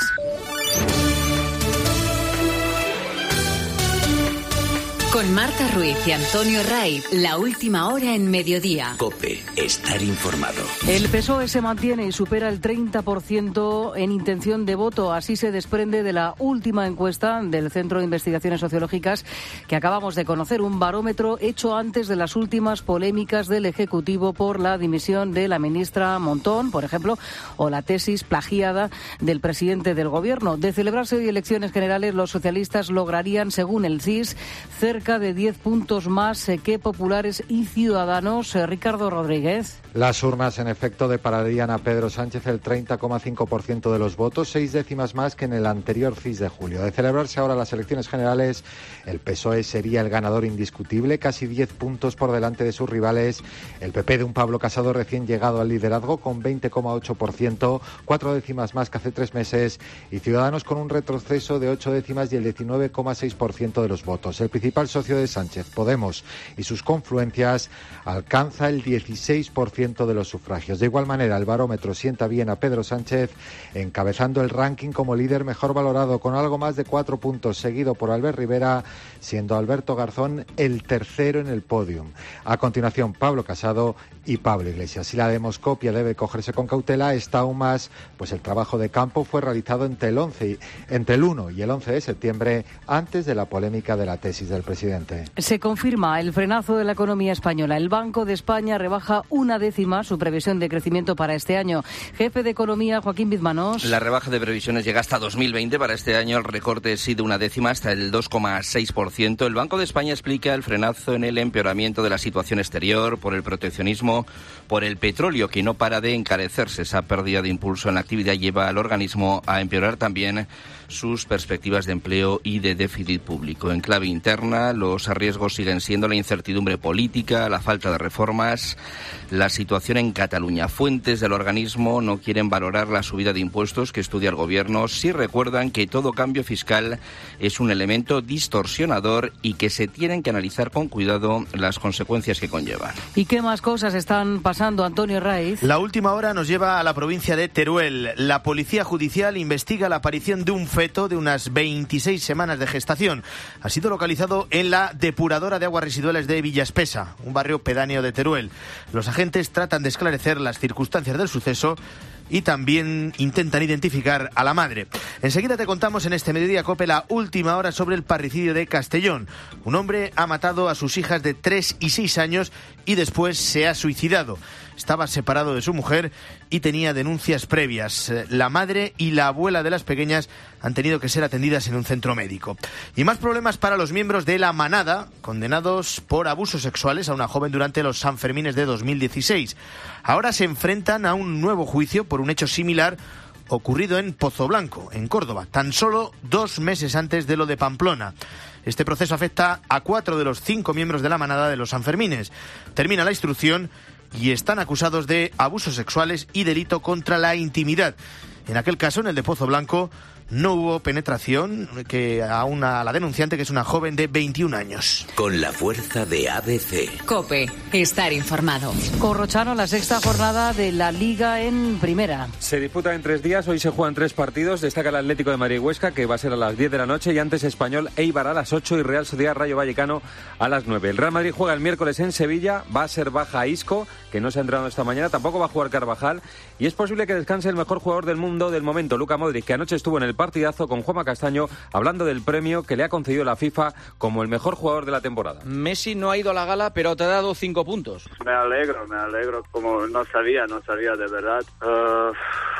Con Marta Ruiz y Antonio Raiz, la última hora en mediodía. COPE, estar informado. El P S O E se mantiene y supera el treinta por ciento en intención de voto. Así se desprende de la última encuesta del Centro de Investigaciones Sociológicas que acabamos de conocer, un barómetro hecho antes de las últimas polémicas del Ejecutivo por la dimisión de la ministra Montón, por ejemplo, o la tesis plagiada del presidente del Gobierno. De celebrarse hoy elecciones generales, los socialistas lograrían, según el C I S, cerca de diez puntos más que Populares y Ciudadanos. Ricardo Rodríguez. Las urnas, en efecto, depararían a Pedro Sánchez el treinta coma cinco por ciento de los votos, seis décimas más que en el anterior C I S de julio. De celebrarse ahora las elecciones generales, el P S O E sería el ganador indiscutible, casi diez puntos por delante de sus rivales. El P P de un Pablo Casado recién llegado al liderazgo con veinte coma ocho por ciento, cuatro décimas más que hace tres meses, y Ciudadanos con un retroceso de ocho décimas y el diecinueve coma seis por ciento de los votos. El principal socio de Sánchez, Podemos, y sus confluencias alcanza el dieciséis por ciento de los sufragios. De igual manera, el barómetro sienta bien a Pedro Sánchez, encabezando el ranking como líder mejor valorado, con algo más de cuatro puntos, seguido por Albert Rivera, siendo Alberto Garzón el tercero en el podium. A continuación, Pablo Casado y Pablo Iglesias. Si la demoscopia debe cogerse con cautela, está aún más, pues el trabajo de campo fue realizado entre el, once y, entre el uno y el once de septiembre, antes de la polémica de la tesis del presidente. Se confirma el frenazo de la economía española. El Banco de España rebaja una décima su previsión de crecimiento para este año. Jefe de Economía, Joaquín Bizmanos. La rebaja de previsiones llega hasta dos mil veinte. Para este año el recorte sí de una décima hasta el dos coma seis por ciento. El Banco de España explica el frenazo en el empeoramiento de la situación exterior por el proteccionismo, por el petróleo que no para de encarecerse. Esa pérdida de impulso en la actividad lleva al organismo a empeorar también sus perspectivas de empleo y de déficit público. En clave interna, los riesgos siguen siendo la incertidumbre política, la falta de reformas, la situación en Cataluña. Fuentes del organismo no quieren valorar la subida de impuestos que estudia el Gobierno, sí recuerdan que todo cambio fiscal es un elemento distorsionador y que se tienen que analizar con cuidado las consecuencias que conllevan. ¿Y qué más cosas están pasando, Antonio Raiz? La última hora nos lleva a la provincia de Teruel. La Policía Judicial investiga la aparición de un feto de unas veintiséis semanas de gestación. Ha sido localizado en la depuradora de aguas residuales de Villaespesa, un barrio pedáneo de Teruel. Los agentes tratan de esclarecer las circunstancias del suceso y también intentan identificar a la madre. Enseguida te contamos en este Mediodía COPE la última hora sobre el parricidio de Castellón. Un hombre ha matado a sus hijas de tres y seis años y después se ha suicidado. Estaba separado de su mujer y tenía denuncias previas. La madre y la abuela de las pequeñas han tenido que ser atendidas en un centro médico. Y más problemas para los miembros de La Manada, condenados por abusos sexuales a una joven durante los Sanfermines de dos mil dieciséis. Ahora se enfrentan a un nuevo juicio por un hecho similar ocurrido en Pozoblanco, en Córdoba, tan solo dos meses antes de lo de Pamplona. Este proceso afecta a cuatro de los cinco miembros de La Manada de los Sanfermines. Termina la instrucción y están acusados de abusos sexuales y delito contra la intimidad. En aquel caso, en el de Pozoblanco, no hubo penetración que a, una, a la denunciante, que es una joven de veintiún años. Con la fuerza de A B C. COPE, estar informado. Corrochano, la sexta jornada de la Liga en Primera. Se disputa en tres días, hoy se juegan tres partidos. Destaca el Atlético de Madrid Huesca, que va a ser a las diez de la noche, y antes Español Eibar a las ocho y Real Sociedad Rayo Vallecano a las nueve. El Real Madrid juega el miércoles en Sevilla, va a ser baja Isco, que no se ha entrenado esta mañana, tampoco va a jugar Carvajal, y es posible que descanse el mejor jugador del mundo del momento, Luka Modric, que anoche estuvo en el partidazo con Juanma Castaño hablando del premio que le ha concedido la FIFA como el mejor jugador de la temporada. Messi no ha ido a la gala, pero te ha dado cinco puntos. Me alegro, me alegro, como no sabía, no sabía de verdad. Uh,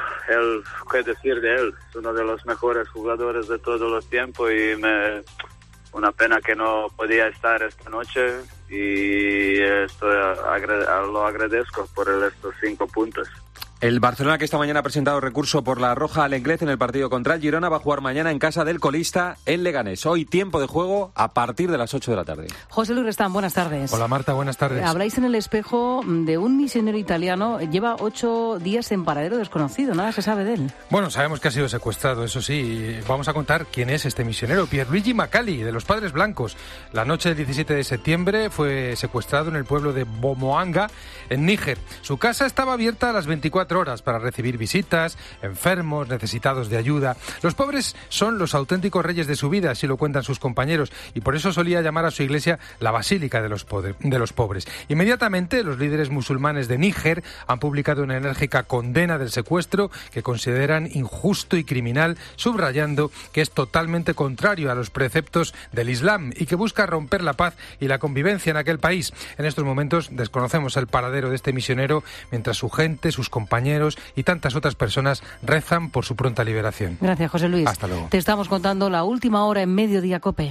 él, ¿qué decir de él? Es uno de los mejores jugadores de todos los tiempos y me... una pena que no podía estar esta noche y esto lo agradezco por el, estos cinco puntos. El Barcelona, que esta mañana ha presentado recurso por la roja al Lenglet en el partido contra el Girona, va a jugar mañana en casa del colista en Leganés. Hoy tiempo de juego a partir de las ocho de la tarde. José Luis Restán, buenas tardes. Hola Marta, buenas tardes. Habláis en El Espejo de un misionero italiano, lleva ocho días en paradero desconocido, nada se sabe de él. Bueno, sabemos que ha sido secuestrado, eso sí. Vamos a contar quién es este misionero, Pierluigi Macali, de los Padres Blancos. La noche del diecisiete de septiembre fue secuestrado en el pueblo de Bomoanga, en Níger. Su casa estaba abierta a las veinticuatro horas para recibir visitas, enfermos, necesitados de ayuda. Los pobres son los auténticos reyes de su vida, así lo cuentan sus compañeros, y por eso solía llamar a su iglesia la Basílica de los, poder, de los Pobres. Inmediatamente, los líderes musulmanes de Níger han publicado una enérgica condena del secuestro que consideran injusto y criminal, subrayando que es totalmente contrario a los preceptos del Islam y que busca romper la paz y la convivencia en aquel país. En estos momentos desconocemos el paradero de este misionero, mientras su gente, sus compañeros y tantas otras personas rezan por su pronta liberación. Gracias, José Luis. Hasta luego. Te estamos contando la última hora en Mediodía COPE.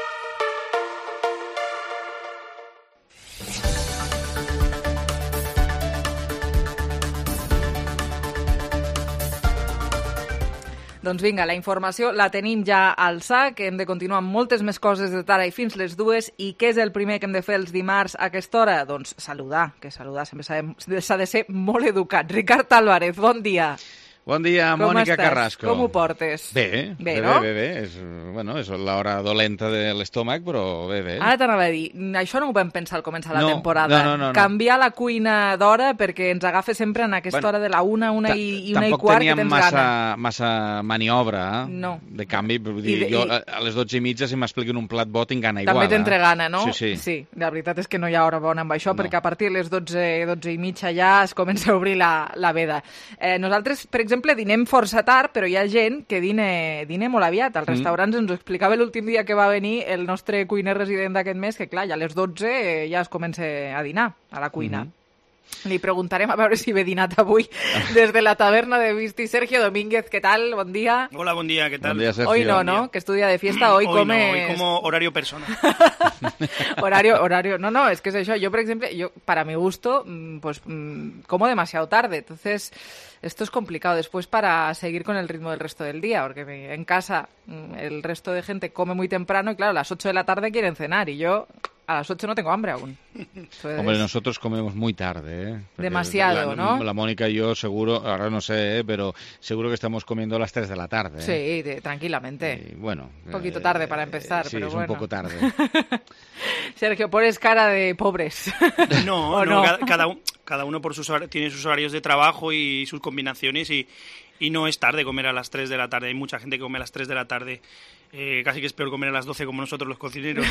Doncs vinga, la informació la tenim ja al sac, hem de continuar amb moltes més coses de tara i fins les dues, i què és el primer que hem de fer els dimarts a aquesta hora? Doncs saludar, que saludar sempre s'ha de ser molt educat. Ricard Álvarez, bon dia. Bon dia, Com Mònica estàs? Carrasco. Com ho portes? Bé, bé, bé, no? bé, bé. És, bueno, és l'hora dolenta de l'estómac, però bé, bé. Ara t'anava a dir, això no ho vam pensar al començar la No, temporada. no, no, no, no. Canviar la cuina d'hora perquè ens agafa sempre en aquesta Bueno, hora de la una, una i, i una i Tampoc quart que teníem tens massa, gana. massa maniobra, eh? No. De canvi, vull dir, I de- jo i- a a les dotze i mitja si m'expliquen un plat bo tinc gana igual. També t'entre eh? gana, no? Sí, sí. Sí, la veritat és que no hi ha hora bona amb això, no. Perquè a partir de les dotze, dotze i mitja ja es comença a obrir la, la veda. Eh, nosaltres, per exemple, dinem força tard, però hi ha gent que dine, dine molt aviat. Als Mm. restaurants ens ho explicava l'últim dia que va venir el nostre cuiner resident d'aquest mes, que clar, ja a les dotze eh, ja es comença a dinar a la cuina. Mhm. Li preguntarem a veure si ve dinat avui des de la taberna de Visti. Sergio Domínguez, ¿qué tal? Bon dia. Hola, buen día, ¿qué tal? Buen día, Sergio. Hoy no, ¿no? Que estudia de fiesta, hoy, Hoy come... no, hoy como horario persona. Horario, horario. No, no, es que es eso. Yo, por ejemplo, yo, para mi gusto, mm, pues mm, como demasiado tarde. Entonces, esto es complicado después para seguir con el ritmo del resto del día, porque me- en casa mm, el resto de gente come muy temprano y, claro, a las ocho de la tarde quieren cenar y yo a las ocho no tengo hambre aún. Entonces, Hombre, nosotros comemos muy tarde, ¿eh? Porque Demasiado, la, ¿no? La Mónica y yo seguro, ahora no sé, ¿eh? Pero seguro que estamos comiendo a las tres de la tarde. ¿eh? sí, de- tranquilamente. Y bueno. Un poquito eh, tarde para empezar, sí, pero es bueno. un poco tarde. Sergio, pones cara de pobres. No, ¿O no, no? Cada, cada un- cada uno por sus hor- tiene sus horarios de trabajo y sus combinaciones y, y no es tarde comer a las tres de la tarde. Hay mucha gente que come a las tres de la tarde. Eh, casi que es peor comer a las doce como nosotros los cocineros.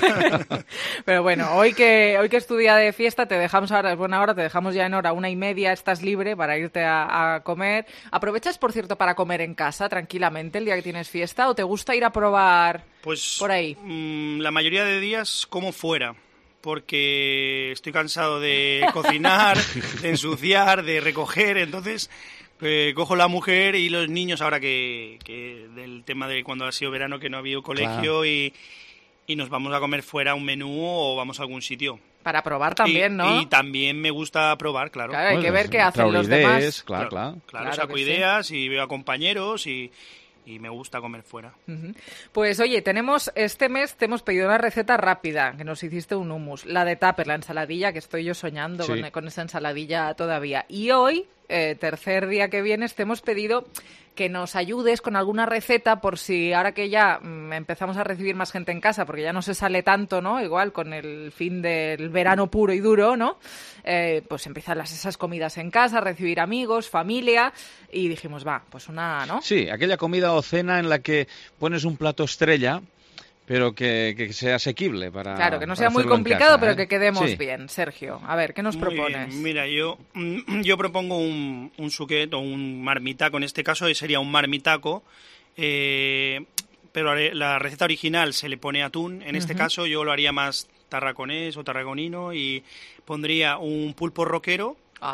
Pero bueno, hoy que hoy que es tu día de fiesta, te dejamos ahora, es buena hora, te dejamos ya en hora una y media, estás libre para irte a, a comer. ¿Aprovechas, por cierto, para comer en casa tranquilamente el día que tienes fiesta o te gusta ir a probar Pues por ahí? mm, la mayoría de días como fuera, porque estoy cansado de cocinar, de ensuciar, de recoger, entonces eh, cojo la mujer y los niños ahora que, que del tema de cuando ha sido verano que no ha habido colegio Claro. y, y nos vamos a comer fuera un menú o vamos a algún sitio. Para probar también, y, ¿no? Y también me gusta probar, claro. Claro, hay que ver qué hacen los demás. Claro, claro. Claro, Claro saco que sí. ideas y veo a compañeros y, y me gusta comer fuera. Ujú. Pues oye, tenemos este mes te hemos pedido una receta rápida, que nos hiciste un hummus, la de tupper, la ensaladilla, que estoy yo soñando Sí. con, con esa ensaladilla todavía. Y hoy, eh, tercer día que vienes, te hemos pedido que nos ayudes con alguna receta por si ahora que ya mm, empezamos a recibir más gente en casa, porque ya no se sale tanto, ¿no? Igual con el fin del verano puro y duro, ¿no? Eh, pues empiezan las, esas comidas en casa, recibir amigos, familia, y dijimos, va, pues una, ¿no? Sí, aquella comida o cena en la que pones un plato estrella, pero que, que sea asequible para Claro, que no para sea muy hacerlo en complicado, casa, pero ¿eh? que quedemos Sí. bien. Sergio, a ver, ¿qué nos Muy propones? bien. Mira, yo, yo propongo un, un suquet o un marmitaco, en este caso sería un marmitaco, eh, pero la receta original se le pone atún, en este Ujú. caso yo lo haría más tarraconés o tarragonino y pondría un pulpo roquero, Ah,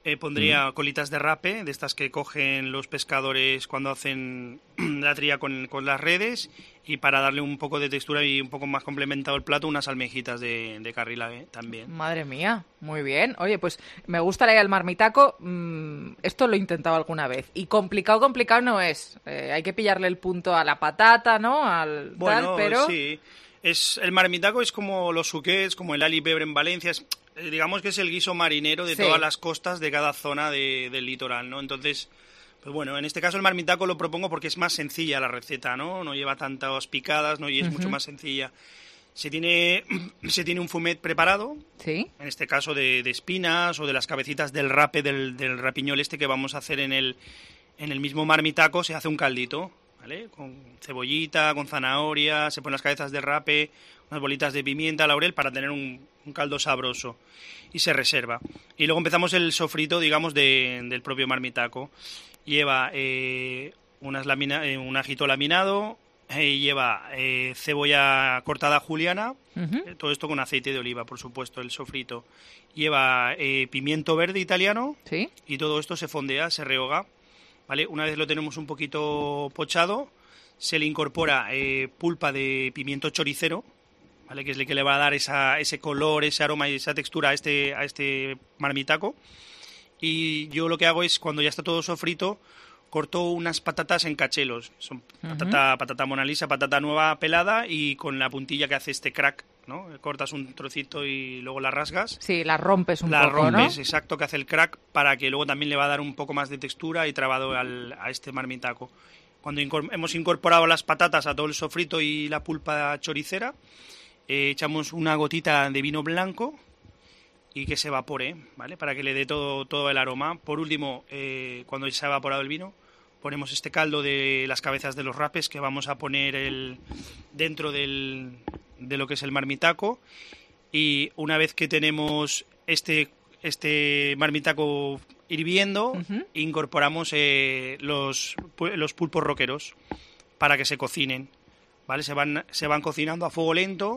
Eh, pondría mm. colitas de rape, de estas que cogen los pescadores cuando hacen la tría con, con las redes, y para darle un poco de textura y un poco más complementado el plato, unas almejitas de, de carrilave también. Madre mía, muy bien. Oye, pues me gusta la idea del marmitaco. Mm, esto lo he intentado alguna vez. Y complicado, complicado no es. Eh, hay que pillarle el punto a la patata, ¿no? Al bueno, tal, pero... sí. Es, el marmitaco es como los suquets, como el ali pebre en Valencia. Es, digamos que es el guiso marinero de sí. todas las costas de cada zona de, del litoral, ¿no? Entonces, pues bueno, en este caso el marmitaco lo propongo porque es más sencilla la receta, ¿no? No lleva tantas picadas, ¿no? Y es uh-huh. mucho más sencilla. Se tiene, se tiene un fumet preparado, ¿sí? En este caso de, de espinas o de las cabecitas del rape, del, del rapiñol este que vamos a hacer en el, en el mismo marmitaco, se hace un caldito, ¿vale? Con cebollita, con zanahoria, se ponen las cabezas de rape, unas bolitas de pimienta, laurel, para tener un, un caldo sabroso, y se reserva. Y luego empezamos el sofrito, digamos, de, del propio marmitaco. Lleva eh, unas lamina, eh, un ajito laminado, eh, lleva eh, cebolla cortada juliana, uh-huh. eh, todo esto con aceite de oliva, por supuesto, el sofrito. Lleva eh, pimiento verde italiano, ¿sí? Y todo esto se fondea, se rehoga, ¿vale? Una vez lo tenemos un poquito pochado, se le incorpora eh, pulpa de pimiento choricero, ¿vale? Que es el que le va a dar esa, ese color, ese aroma y esa textura a este, a este marmitaco. Y yo lo que hago es, cuando ya está todo sofrito, corto unas patatas en cachelos. Son uh-huh. patata, patata Mona Lisa, patata nueva pelada, y con la puntilla que hace este crack, ¿no? Cortas un trocito y luego la rasgas. Sí, la rompes un la poco, rompes, ¿no? exacto, que hace el crack, para que luego también le va a dar un poco más de textura y trabado al, a este marmitaco. Cuando incor- hemos incorporado las patatas a todo el sofrito y la pulpa choricera, eh, echamos una gotita de vino blanco y que se evapore, ¿vale? Para que le dé todo, todo el aroma. Por último, eh, cuando se ha evaporado el vino, ponemos este caldo de las cabezas de los rapes que vamos a poner el, dentro del, de lo que es el marmitaco. Y una vez que tenemos este, este marmitaco hirviendo, uh-huh. incorporamos eh, los, los pulpos roqueros para que se cocinen, ¿vale? Se van, se van cocinando a fuego lento.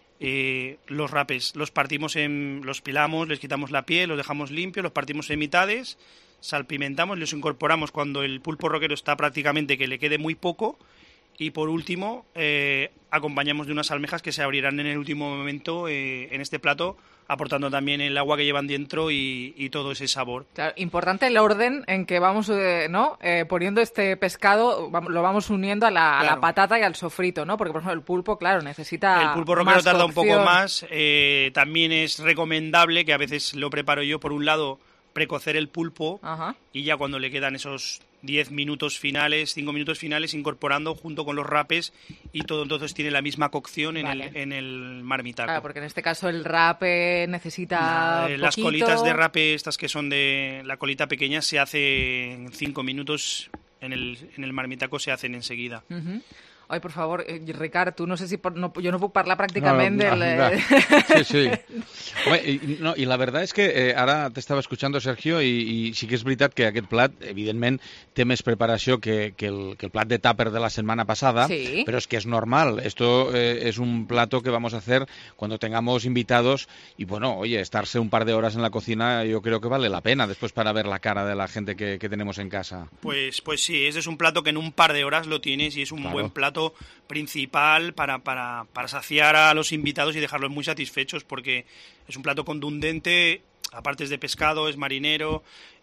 Eh, los rapes los partimos en, los pilamos, les quitamos la piel, los dejamos limpios, los partimos en mitades, salpimentamos, los incorporamos cuando el pulpo roquero está prácticamente que le quede muy poco, y por último eh, acompañamos de unas almejas que se abrirán en el último momento eh, en este plato, aportando también el agua que llevan dentro y, y todo ese sabor. Claro, importante el orden en que vamos eh, ¿no? eh, poniendo este pescado, vamos, lo vamos uniendo a la, claro. a la patata y al sofrito, ¿no? Porque, por ejemplo, el pulpo, claro, necesita El pulpo roquero tarda cocción. un poco más. Eh, también es recomendable, que a veces lo preparo yo, por un lado, precocer el pulpo, Ajá. y ya cuando le quedan esos diez minutos finales, cinco minutos finales, incorporando junto con los rapes, y todo entonces tiene la misma cocción en, vale. el, en el marmitaco. Claro, porque en este caso el rape necesita Nada, eh, Las colitas de rape, estas que son de la colita pequeña, se hace en cinco minutos, en el, en el marmitaco se hacen enseguida. Uh-huh. Ai, por favor, eh, Ricard, tu no sé si por, no, jo no puc parlar pràcticament no, no, del... Eh... Sí, sí. Home, y, no, y la verdad es que eh, ara t'estava escuchando, Sergio, i, i sí que és veritat que aquest plat, evidentment, té més preparació que, que, el, que el plat de tàper de la setmana pasada, sí. Pero es que es normal. Esto eh, es un plato que vamos a hacer cuando tengamos invitados y, bueno, oye, estarse un par de horas en la cocina yo creo que vale la pena después para ver la cara de la gente que, que tenemos en casa. Pues, pues sí, este es un plato que en un par de horas lo tienes y es un claro. buen plato principal para, para, para saciar a los invitados y dejarlos muy satisfechos, porque es un plato contundente, aparte es de pescado, es marinero,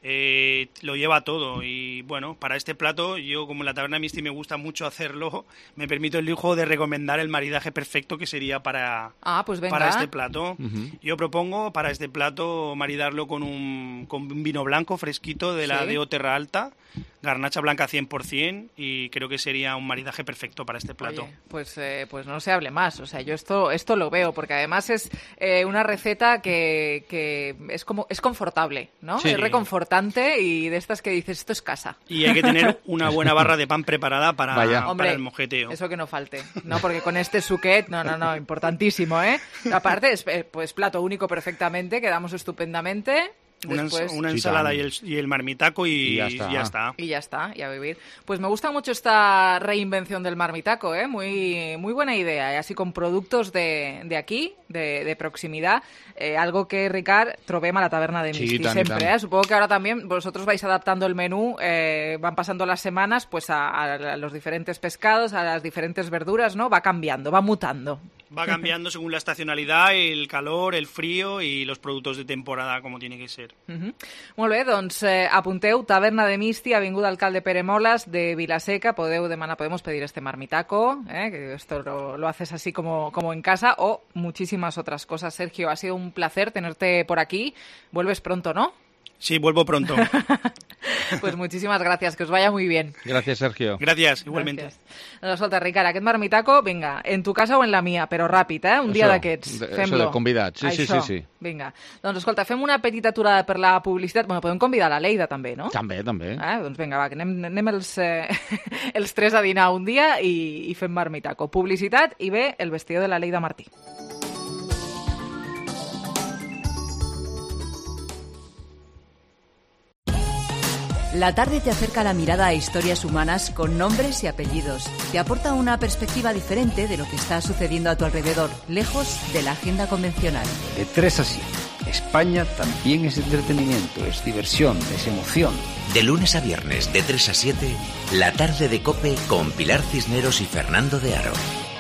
eh, lo lleva todo. Y bueno, para este plato, yo como en la taberna Misti me gusta mucho hacerlo, me permito el lujo de recomendar el maridaje perfecto que sería para, ah, pues venga. para este plato. Uh-huh. Yo propongo para este plato maridarlo con un, con un vino blanco fresquito de la ¿Sí? D O Terra Alta, garnacha blanca cien por ciento, y creo que sería un maridaje perfecto para este plato. Oye, pues, eh, pues no se hable más, o sea, yo esto esto lo veo, porque además es eh, una receta que, que es como es confortable, ¿no? Sí. Es reconfortante y de estas que dices, esto es casa. Y hay que tener una buena barra de pan preparada para, para Hombre, el mojeteo. Eso que no falte, ¿no? Porque con este suquet, no, no, no, importantísimo, ¿eh? Aparte, es pues plato único perfectamente, quedamos estupendamente. Una, Después, una ensalada y el, y el marmitaco y, y ya está. ya está. Y ya está, y a vivir. Pues me gusta mucho esta reinvención del marmitaco, ¿eh? Muy, muy buena idea, ¿eh? Así con productos de, de aquí, de, de proximidad, eh, algo que, Ricard, trobem a la taberna de Misti, Sí, tant, siempre, tant. ¿eh? Supongo que ahora también vosotros vais adaptando el menú, eh, van pasando las semanas pues a, a los diferentes pescados, a las diferentes verduras, ¿no? Va cambiando, va mutando. Va cambiando según la estacionalidad, el calor, el frío y los productos de temporada, como tiene que ser. Uh-huh. Molt bé, doncs eh, apunteu, taverna de Misti, avinguda Alcalde Pere Molas de Vilaseca, podeu demanar, podemos pedir este marmitaco, eh, que esto lo, lo haces así como, como en casa, o muchísimas otras cosas. Sergio, ha sido un placer tenerte por aquí, vuelves pronto, ¿no? Sí, vuelvo pronto. Pues muchísimas gracias, que os vaya muy bien. Gràcies, Sergio. Gràcies, igualmente. Gràcies. Doncs escolta, Ricard, aquest marmitaco, vinga, en tu casa o en la mia, però ràpid, eh? Un dia Això, d'aquests, de- fem-lo. això de convidats, sí, sí, Això. sí, sí. Vinga, doncs escolta, fem una petita aturada per la publicitat. Bueno, podem convidar la Leida també, no? També, també. Eh? Doncs vinga, va, que anem, anem els, eh, els tres a dinar un dia i, i fem marmitaco. Publicitat i ve el vestidor de la Leida Martí. La tarde te acerca la mirada a historias humanas con nombres y apellidos. Te aporta una perspectiva diferente de lo que está sucediendo a tu alrededor, lejos de la agenda convencional. De tres a siete. España también es entretenimiento, es diversión, es emoción. De lunes a viernes, de tres a siete, la tarde de COPE con Pilar Cisneros y Fernando de Aro.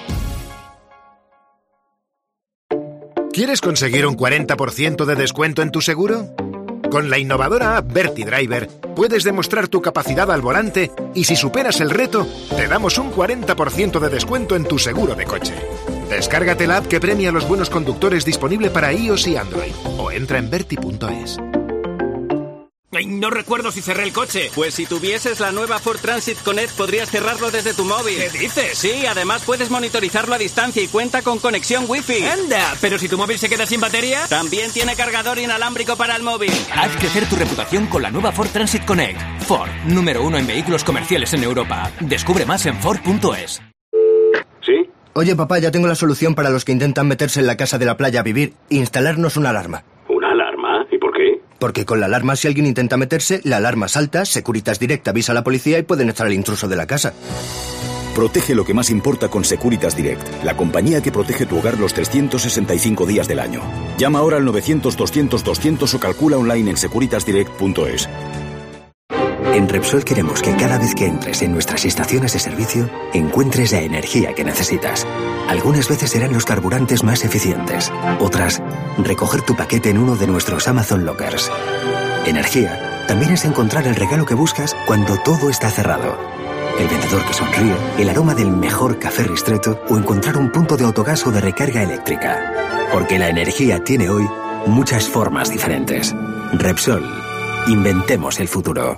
¿Quieres conseguir un cuarenta por ciento de descuento en tu seguro? Con la innovadora app VertiDriver puedes demostrar tu capacidad al volante y si superas el reto, te damos un cuarenta por ciento de descuento en tu seguro de coche. Descárgate la app que premia a los buenos conductores disponible para iOS y Android o entra en verti punto es. Ay, no recuerdo si cerré el coche. Pues si tuvieses la nueva Ford Transit Connect podrías cerrarlo desde tu móvil. ¿Qué dices? Sí, además puedes monitorizarlo a distancia y cuenta con conexión Wi-Fi. ¡Anda! ¿Pero si tu móvil se queda sin batería? También tiene cargador inalámbrico para el móvil. Haz crecer tu reputación con la nueva Ford Transit Connect. Ford, número uno en vehículos comerciales en Europa. Descubre más en Ford punto es. ¿Sí? Oye, papá, ya tengo la solución para los que intentan meterse en la casa de la playa a vivir. Instalarnos una alarma. ¿Una alarma? ¿Y por qué? Porque con la alarma, si alguien intenta meterse, la alarma salta, Securitas Direct avisa a la policía y pueden echar al intruso de la casa. Protege lo que más importa con Securitas Direct, la compañía que protege tu hogar los trescientos sesenta y cinco días del año. Llama ahora al novecientos doscientos doscientos o calcula online en securitas direct punto es. En Repsol queremos que cada vez que entres en nuestras estaciones de servicio, encuentres la energía que necesitas. Algunas veces serán los carburantes más eficientes. Otras, recoger tu paquete en uno de nuestros Amazon Lockers. Energía también es encontrar el regalo que buscas cuando todo está cerrado. El vendedor que sonríe, el aroma del mejor café ristretto o encontrar un punto de autogas o de recarga eléctrica. Porque la energía tiene hoy muchas formas diferentes. Repsol. Inventemos el futuro.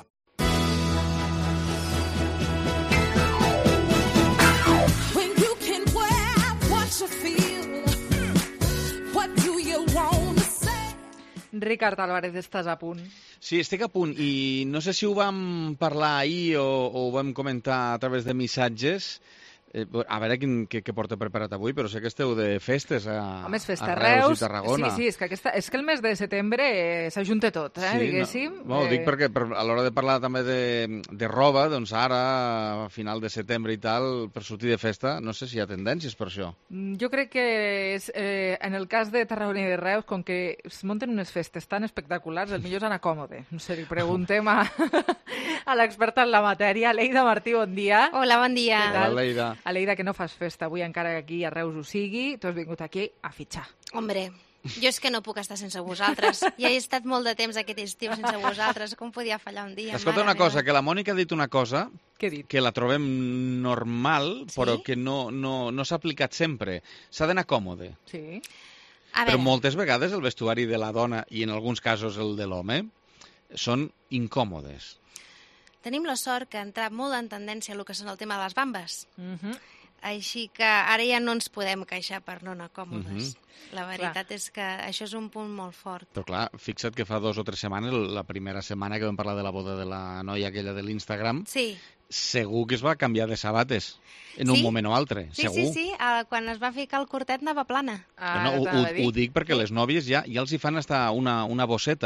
Ricard Álvarez, estàs a punt. Sí, estic a punt i no sé si ho vam parlar ahir o, o ho vam comentar a través de missatges. Eh, a veure quin, què, què porta preparat avui, però sé que esteu de festes a, Home, és festa a a Reus, Reus i Tarragona. Sí, sí, és que, aquesta, és que el mes de setembre eh, s'ajunta tot, eh, Sí, diguéssim. No, no, ho dic perquè per, a l'hora de parlar també de, de roba, doncs ara, a final de setembre i tal, per sortir de festa, no sé si hi ha tendències per això. Mm, Jo crec que és, eh, en el cas de Tarragona i de Reus, com que es munten unes festes tan espectaculars, el millor és anar còmode. No sé, li preguntem a, a l'experta en la matèria. Leida Martí, bon dia. Hola, bon dia. Què tal? Hola, Leida. A Leida, que no fas festa avui, encara que aquí a Reus ho sigui, tu has vingut aquí a fitxar. Hombre, jo és que no puc estar sense vosaltres. Ja he estat molt de temps aquest estiu sense vosaltres. Com podia fallar un dia? Escolta una cosa, que la Mònica ha dit una cosa dit? que la trobem normal, Sí? però que no, no, no s'ha aplicat sempre. S'ha d'anar còmode. Sí. A Però veure, moltes vegades el vestuari de la dona, i en alguns casos el de l'home, són incòmodes. tenim la sort que ha entrat molt en tendència el que són el tema de les bambes. Mhm. Així que ara ja no ens podem queixar per no anar còmodes. Mhm. La veritat és que això és un punt molt fort. Però clar, fixa't que fa dos o tres setmanes, la primera setmana que vam parlar de la boda de la noia aquella de l'Instagram, Sí, segur que es va canviar de sabates en un Sí? moment o altre, sí, segur. sí, sí. Ah, quan es va ficar el cortet anava plana. No, no, ho, ho, ho dic perquè les nòvies ja, ja els hi fan estar una, una bosseta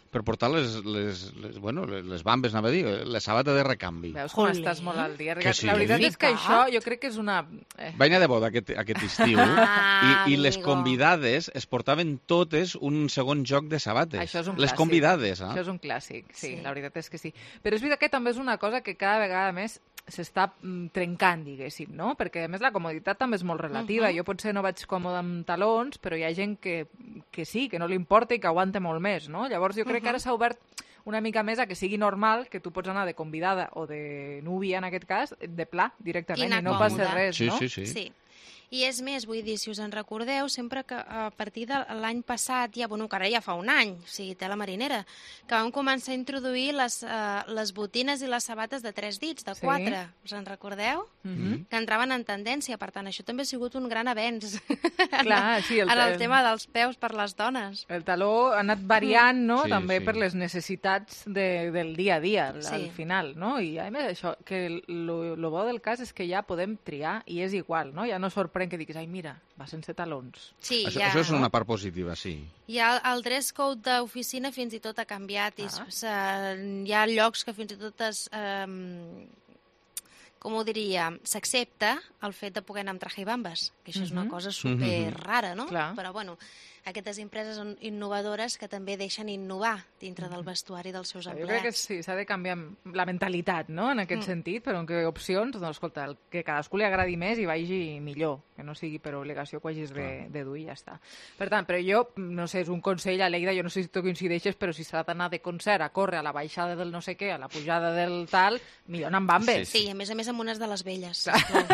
per portar les, les, les, bueno, les bambes, anava a dir, les sabates de recanvi. Veus com Olé. Estàs molt al dia. Que sí. La veritat és que això jo crec que és una... Eh. Vaig anar de boda aquest, aquest estiu ah, i, i les convidades es portaven totes un segon joc de sabates. Això és un les clàssic. Convidades. Eh? Això és un clàssic, sí, sí, la veritat és que sí. Però és veritat que també és una cosa que cada vegada més s'està trencant, diguéssim, no? Perquè, a més, la comoditat també és molt relativa. Uh -huh. Jo potser no vaig còmode amb talons, però hi ha gent que, que sí, que no li importa i que aguanta molt més, no? Llavors jo crec uh -huh. que ara s'ha obert una mica més a que sigui normal que tu pots anar de convidada o de núvia, en aquest cas, de pla, directament, i, i no passa res, sí, no? Sí, sí, sí. I és més, vull dir, si us en recordeu, sempre que a partir de l'any passat, ja, bueno, que ara ja fa un any, o sigui, tela marinera, que vam començar a introduir les, uh, les botines i les sabates de tres dits, de sí. quatre, us en recordeu? Mm-hmm. Que entraven en tendència, per tant, això també ha sigut un gran avenç Clar, sí, el, en el tema dels peus per les dones. El taló ha anat variant, no?, sí, també sí. per les necessitats de, del dia a dia, al, Sí. al final, no? I a més això, que lo, lo bo del cas és que ja podem triar i és igual, no? Ja no sorprèn que diguis, ai, mira, va sense talons. Sí, això, ja, això és una part positiva, sí. I el, el dress code d'oficina fins i tot ha canviat. Ah. I, hi ha llocs que fins i tot es... Um, com ho diria, s'accepta el fet de poder anar amb traje i bambes, que això mm-hmm. és una cosa super rara, no? Clar. Però, bueno, aquestes empreses són innovadores que també deixen innovar dintre del vestuari dels seus empleats. Jo crec que sí, s'ha de canviar la mentalitat, no?, en aquest mm. sentit, però en què opcions, doncs, escolta, el que cadascú li agradi més i vagi millor, que no sigui per obligació que ho hagis de, de dur i ja està. Per tant, però jo, no sé, és un consell a l'Eida, jo no sé si tu coincideixes, però si s'ha d'anar de concert a córrer a la baixada del no sé què, a la pujada del tal, millor anar amb bambes. Sí, sí, a més a més amb unes de les velles.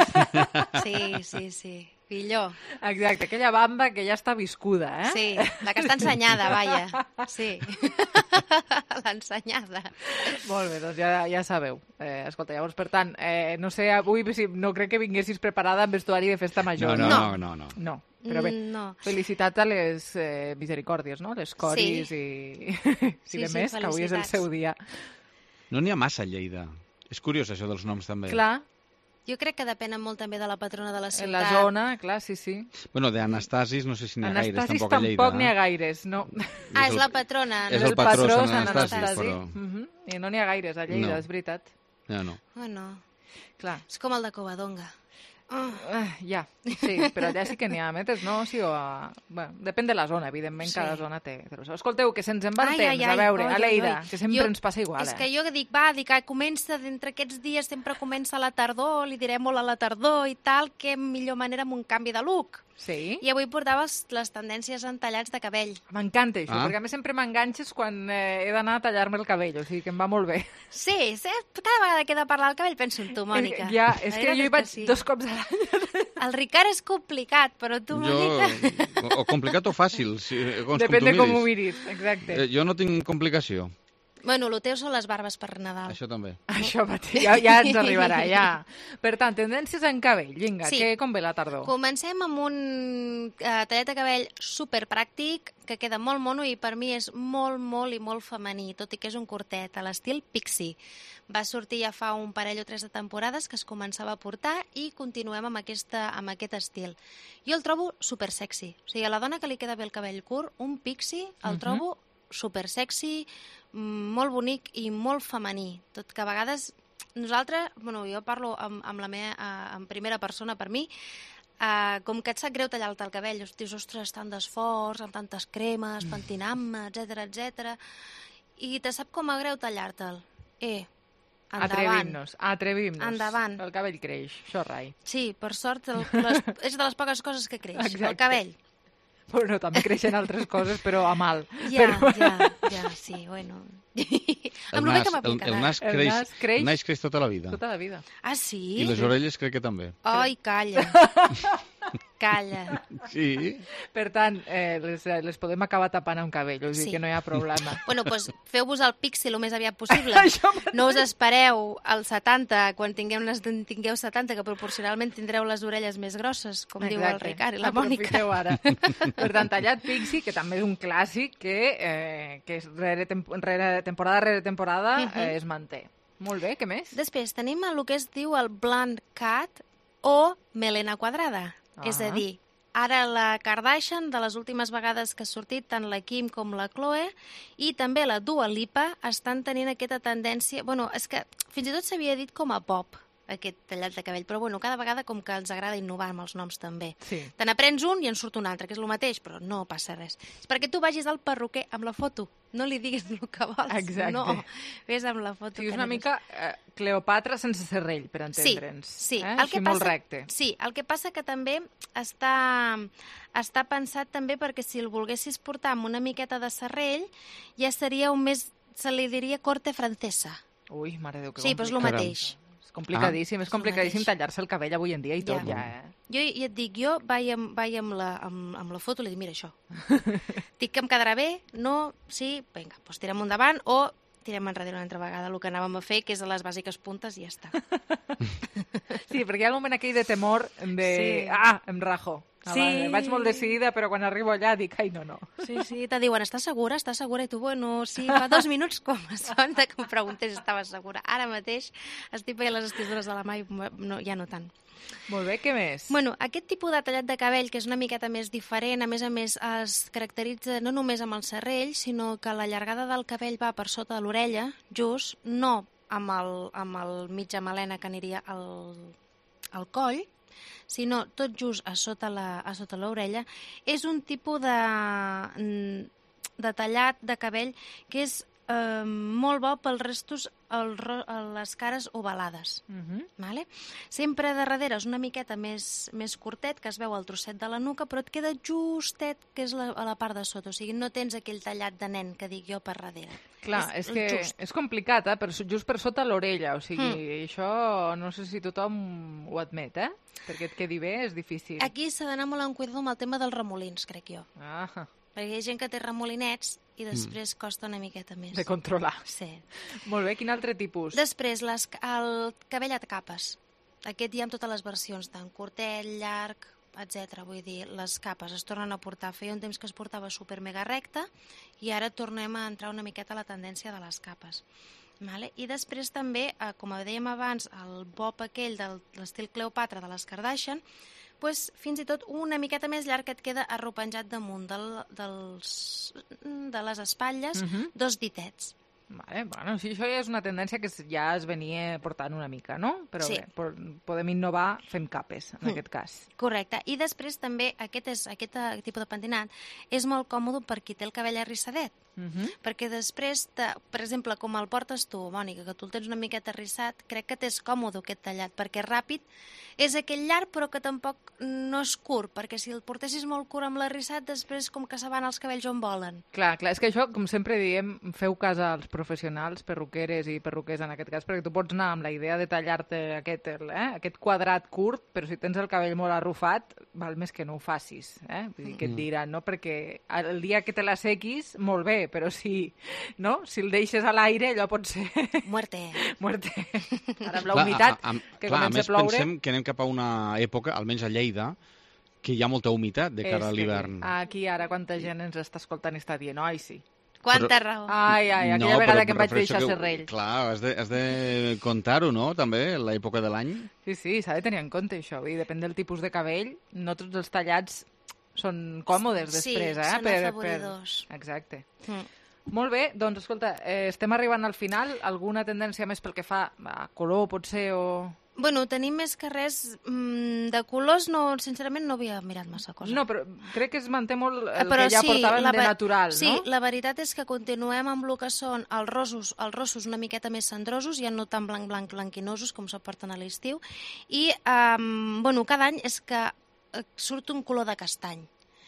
Sí, sí, sí. Millor. Exacte, aquella bamba que ja està viscuda, eh? Sí, la que està ensenyada, vaja. Sí. L'ensenyada. Molt bé, doncs ja, ja sabeu. Eh, escolta, llavors, per tant, eh, no sé, avui no crec que vinguessis preparada amb vestuari de festa major. No, no, no. No, no. no. Però bé, no. felicitats a les eh, misericòrdies, no? Les coris sí. i, sí, i de sí, més, que avui és el seu dia. No n'hi ha massa a Lleida. És curiós, això dels noms, també. Clar. Jo crec que depenen molt també de la patrona de la ciutat. En la zona, clar, sí, sí. Bueno, d'Anastasis no sé si n'hi ha gaires, Anastasis tampoc a Lleida. tampoc n'hi ha gaires, no. Ah, és la patrona. És el patró, patró Sant Anastasis, Anastasi, però... Uh -huh. I no n'hi ha gaires a Lleida, no. és veritat. Ja no. Oh, no. Clar. És com el de Covadonga. Oh. Uh, ja, sí, però allà sí que n'hi ha metes, no? Sí, o a... bueno, depèn de la zona, evidentment, sí. Cada zona té... Escolteu, que se'ns en va el temps, ai, ai, a veure, oi, a l'Eida, oi. Que sempre jo, ens passa igual, és eh? És que jo dic, va, dic, ah, comença, d'entre aquests dies sempre comença la tardor, li diré molt a la tardor i tal, que millor manera amb un canvi de look. Sí? I avui portava les tendències en tallats de cabell. M'encanta això, ah. perquè a més sempre m'enganxes quan eh, he d'anar a tallar-me el cabell, o sigui que em va molt bé. Sí, sí, cada vegada que he de parlar del cabell penso en tu, Mònica. Eh, ja, és que jo hi vaig sí. dos cops a l'any. El Ricard és complicat, però tu, Mònica... Jo, o complicat o fàcil, si, depèn de com ho miris, exacte. Eh, jo no tinc complicació. Bueno, el teu són les barbes per Nadal. Això també. Això mateix, ja, ja ens arribarà, ja. Per tant, tendències en cabell, vinga, sí. Que com ve la tardor? Comencem amb un uh, tallet de cabell superpràctic, que queda molt mono i per mi és molt, molt i molt femení, tot i que és un curtet, a l'estil pixie. Va sortir ja fa un parell o tres de temporades que es començava a portar i continuem amb, aquesta, amb aquest estil. Jo el trobo supersexy. O sigui, a la dona que li queda bé el cabell curt, un pixie el uh -huh. trobo supersexy, molt bonic i molt femení. Tot que a vegades nosaltres, bueno, jo parlo amb, amb la meva, en primera persona per mi, Uh, com que et sap greu tallar-te el cabell, dius, ostres, tant d'esforç, amb tantes cremes, pentinant-me, etcètera, etcètera, i te sap com a greu tallar-te'l. Eh, endavant. Atrevim-nos, atrevim-nos. Endavant. El cabell creix, això rai. Sí, per sort, el, les, és de les poques coses que creix, exacte. El cabell. Però no, també creixen altres coses, però a mal. Ja, però... ja, ja, sí, bueno... El nas, el, el, nas creix, el nas creix, el nas creix tota la vida. Tota la vida. Ah, sí? I les orelles crec que també. Ai, calla. Calla. Sí. Per tant, eh, les, les podem acabar tapant amb cabell, o sigui sí. Que no hi ha problema. Bueno, doncs pues, feu-vos el pixie el més aviat possible. No us espereu als setanta, quan tingueu, unes, tingueu setanta, que proporcionalment tindreu les orelles més grosses, com exacte. Diu el Ricard i la Mònica. Aprofiteu ara. Per tant, tallat pixie, que també és un clàssic que, eh, que és rere, tem rere temporada rere temporada uh -huh. eh, es manté. Molt bé, què més? Després tenim el que es diu el blunt cut o melena quadrada. Ah. És a dir, Ara la Kardashian, de les últimes vegades que ha sortit, tant la Kim com la Khloe, i també la Dua Lipa, estan tenint aquesta tendència... Bueno, és que fins i tot s'havia dit com a pop, aquest tallat de cabell, però bueno, cada vegada com que ens agrada innovar amb els noms també. Sí. Te n'aprens un i en surt un altre, que és el mateix, però no passa res. És perquè tu vagis al perruquer amb la foto, no li diguis el que vols. Exacte. No, vés amb la foto. Sí, és una mica eh, Cleopatra sense serrell, per entendre'ns. Sí, sí. Eh? El que Així passa, molt recte. Sí, el que passa que també està, està pensat també perquè si el volguessis portar amb una miqueta de serrell, ja seria un més, se li diria corte francesa. Ui, mare de Déu, que sí, però és el mateix. És complicadíssim, ah. és complicadíssim tallar-se el cabell avui en dia i tot, ja, ja eh? Jo ja et dic, jo vaig amb, vaig amb, la, amb, amb la foto i li dic, mira això. Dic que em quedarà bé, no, sí, vinga, doncs tirem endavant o tirem enrere una altra vegada el que anàvem a fer, que és a les bàsiques puntes i ja està. Sí, perquè hi ha el moment aquell de temor de... Sí. Ah, em rajo. Ah, sí. Vale, vaig molt decidida, però quan arribo allà dic, ai, no, no. Sí, sí, te diuen, estàs segura? Estàs segura? I tu, bueno, sí, fa dos minuts com són de que em preguntés si estava segura. Ara mateix estic veient les estissures de la mà i no, ja no tant. Molt bé, què més? Bueno, aquest tipus de tallat de cabell, que és una miqueta més diferent, a més a més es caracteritza no només amb el serrell, sinó que la llargada del cabell va per sota de l'orella, just, no amb el, amb el mitja melena que aniria al, al coll, sinó tot just a sota la, a sota l'orella, és un tipus de, de tallat de cabell que és eh, molt bo pels restos el, les cares ovalades. Uh-huh. Vale? Sempre de darrere és una miqueta més, més curtet, que es veu el trosset de la nuca, però et queda justet, que és la, a la part de sota. O sigui, no tens aquell tallat de nen que dic jo per darrere. Clar, és, és que just. És complicat, eh? Per, just per sota l'orella, o sigui, mm. això no sé si tothom ho admet, eh? Perquè et quedi bé és difícil. Aquí s'ha d'anar molt en cuidado amb el tema dels remolins, crec jo. Ah. Perquè hi ha gent que té remolinets i després mm. costa una miqueta més. De controlar. Sí. Molt bé, quin altre tipus? Després, les, el cabell a capes. Aquest hi ha amb totes les versions, tant curtet, llarg, etcètera. Vull dir, les capes es tornen a portar. Feia un temps que es portava super mega recta i ara tornem a entrar una miqueta a la tendència de les capes. Vale? I després també, eh, com dèiem abans, el bob aquell de l'estil Cleopatra de les Kardashian, pues, fins i tot una miqueta més llarg que et queda arropenjat damunt del, dels, de les espatlles, uh-huh. dos ditets. Vale, bueno, sí, això ja és una tendència que ja es venia portant una mica, no? Però sí. bé, podem innovar fent capes, en mm. aquest cas. Correcte. I després també aquest, és, aquest tipus de pentinat és molt còmode per qui té el cabell arrissadet. Uh-huh. Perquè després, te, per exemple, com el portes tu, Mònica, que tu el tens una miqueta arrissat, crec que t'és còmode aquest tallat, perquè ràpid és aquell llarg però que tampoc no és curt, perquè si el portessis molt curt amb l'arrissat, després com que se van els cabells on volen. Clar, clar, és que això, com sempre diem, feu cas als professionals, perruqueres i perruquers en aquest cas, perquè tu pots anar amb la idea de tallar-te aquest, eh, aquest quadrat curt, però si tens el cabell molt arrufat, val més que no ho facis, eh? Vull dir, que et diran, no? Perquè el dia que te la sequis, molt bé, però si, no? Si el deixes a l'aire, allò pot ser... Muerte. Muerte. Ara amb la humitat, clar, a, a, que clar, comença a ploure... Pensem que anem cap a una època, almenys a Lleida, que hi ha molta humitat de cara a l'hivern. Aquí ara quanta gent ens està escoltant i està dient, ai, sí. Quanta però, raó. Ai, ai, aquella no, vegada però, que em vaig deixar serrell. Clar, has de, has de comptar-ho, no?, també, l'època de l'any. Sí, sí, s'ha de tenir en compte això. I depèn del tipus de cabell, no tots els tallats són còmodes després, sí, eh? són afavoridors. Per... Exacte. Mm. Molt bé, doncs escolta, eh, estem arribant al final. Alguna tendència més pel que fa a color, potser, o... Bueno, tenim més que res mmm, de colors, no, sincerament no havia mirat massa cosa. No, però crec que es manté molt el però que ja sí, portàvem la, de natural, sí, no? Sí, la veritat és que continuem amb el que són els rossos, els rossos una miqueta més cendrosos, ja no tan blanc, blanc, blanquinosos com se porten a l'estiu, i, um, bueno, cada any és que surt un color de castany.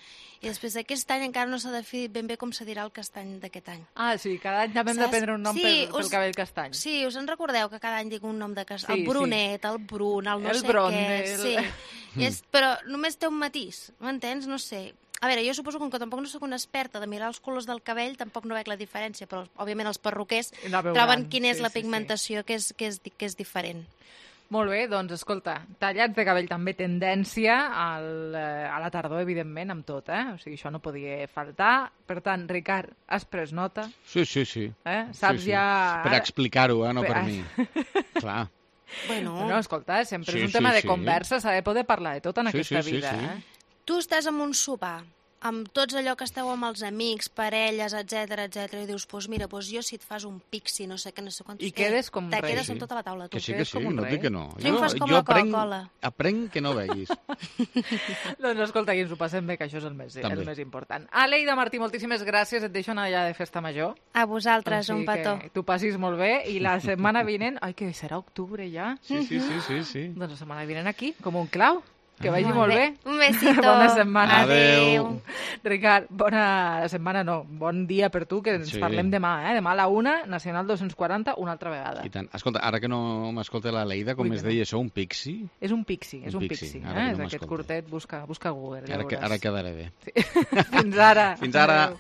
I després d'aquest any encara no s'ha definit ben bé com se dirà el castany d'aquest any. Ah, sí, cada any també hem de prendre un nom sí, pel, pel cabell castany. Sí, us en recordeu que cada any dic un nom de castany? Sí, el brunet, sí. el brun, el no el sé bron, què... El... Sí, I és, però només té un matís, m'entens? No sé. A veure, jo suposo que com que tampoc no soc una experta de mirar els colors del cabell, tampoc no veig la diferència, però òbviament els perruquers troben quina és sí, la pigmentació sí, sí. Que, és, que, és, que és diferent. Molt bé, doncs escolta, tallats de cabell també tendència al, a la tardor, evidentment, amb tot, eh? O sigui, això no podia faltar. Per tant, Ricard, has pres nota? Sí, sí, sí. Eh? Saps sí, sí. ja... Per explicar-ho, eh? No per, per mi. Clar. Bueno, no, escolta, sempre sí, és un tema sí, de conversa, sí. S'ha de poder parlar de tot en sí, aquesta sí, vida, sí, sí. eh? tu estàs en un sopar, amb tots allò que esteu amb els amics, parelles, etcètera, etcètera, i dius, doncs mira, doncs jo si et fas un pixi, no sé què, no sé quantos... I quedes com Te rei. quedes amb tota la taula, tu. Que sí, que sí, no dic que no. Triomfes com la Coca-Cola. Aprenc que no veguis. Doncs escolta, que ens ho passem bé, que això és el més, el més important. Aleida Martí, moltíssimes gràcies. Et deixo anar allà de festa major. A vosaltres, un petó. Que tu passis molt bé. I la setmana vinent... Ai, que serà octubre ja. Sí, sí, sí, sí, sí. Doncs la setmana vinent aquí, com un clau. Que vagi Molt molt bé. bé. Un besito. Bona setmana. Adéu. Ricard, bona setmana no, bon dia per tu, que ens Sí. parlem demà, eh? Demà a la una, Nacional dos-cents quaranta, una altra vegada. I tant. Escolta, ara que no m'escolta la Leida, com Ui, es que no. deia això, un pixi? És un pixi, és Un un pixi, pixi. ara Eh? que no És aquest m'escolta. curtet, busca, busca a Google. Ja Ara, que, veuràs. ara quedaré bé. Sí. Fins ara. Fins ara. Adéu.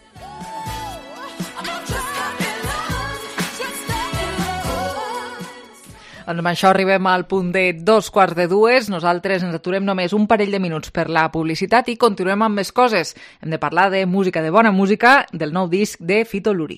Doncs amb això arribem al punt de dos quarts de dues. Nosaltres ens aturem només un parell de minuts per la publicitat i continuem amb més coses. Hem de parlar de música, de bona música, del nou disc de Fito Luri.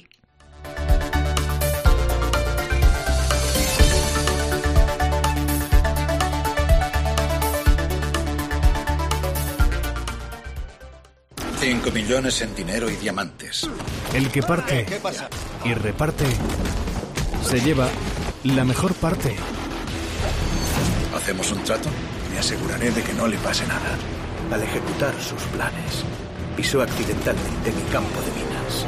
Cinco millones en dinero y diamantes. El que parte ¿Qué pasa? y reparte se lleva la mejor parte. ¿Hacemos un trato? Me aseguraré de que no le pase nada. Al ejecutar sus planes, pisó accidentalmente mi campo de minas.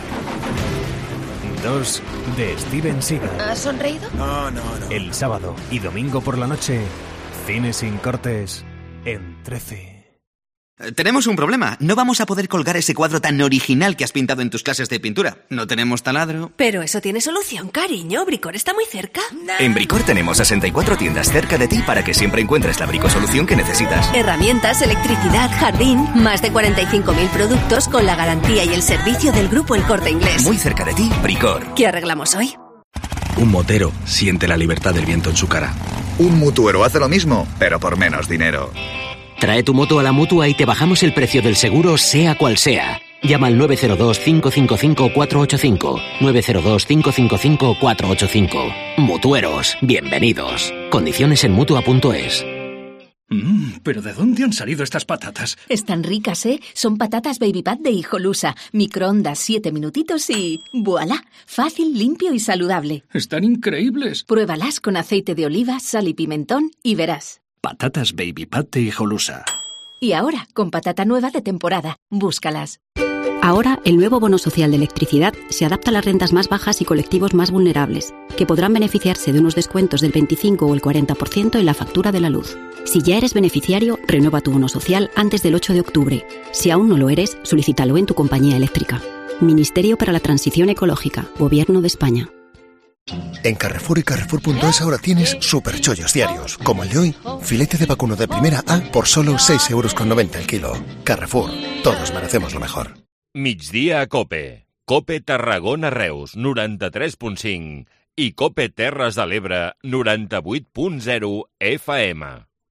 Dos de Steven Seagal. ¿Has sonreído? No, no, no. El sábado y domingo por la noche, cine sin cortes en trece. Tenemos un problema. No vamos a poder colgar ese cuadro tan original que has pintado en tus clases de pintura. No tenemos taladro. Pero eso tiene solución, cariño. Bricor está muy cerca. En Bricor tenemos sesenta y cuatro tiendas cerca de ti para que siempre encuentres la bricosolución que necesitas. Herramientas, electricidad, jardín, más de cuarenta y cinco mil productos con la garantía y el servicio del grupo El Corte Inglés. Muy cerca de ti, Bricor. ¿Qué arreglamos hoy? Un motero siente la libertad del viento en su cara. Un mutuero hace lo mismo, pero por menos dinero. Trae tu moto a la Mutua y te bajamos el precio del seguro, sea cual sea. Llama al nueve cero dos, cinco cinco cinco, cuatro ocho cinco. nueve cero dos, cinco cinco cinco, cuatro ocho cinco. Mutueros, bienvenidos. Condiciones en Mutua punto es. Mmm, ¿pero de dónde han salido estas patatas? Están ricas, ¿eh? Son patatas Baby Pat de Hijolusa. Microondas siete minutitos y... ¡voilá! Fácil, limpio y saludable. Están increíbles. Pruébalas con aceite de oliva, sal y pimentón y verás. Patatas Baby Pat de Hijolusa. Y ahora, con patata nueva de temporada. Búscalas. Ahora, el nuevo bono social de electricidad se adapta a las rentas más bajas y colectivos más vulnerables, que podrán beneficiarse de unos descuentos del veinticinco o el cuarenta por ciento en la factura de la luz. Si ya eres beneficiario, renueva tu bono social antes del ocho de octubre. Si aún no lo eres, solicítalo en tu compañía eléctrica. Ministerio para la Transición Ecológica, Gobierno de España. En Carrefour y Carrefour punto es ahora tienes super chollos diarios, como el de hoy, filete de vacuno de primera A por solo seis euros con noventa el kilo. Carrefour, todos merecemos lo mejor. Migdia a Cope. Cope Tarragona Reus, noranta-tres punt cinc. I Cope Terres de l'Ebre, noranta-vuit punt zero F M.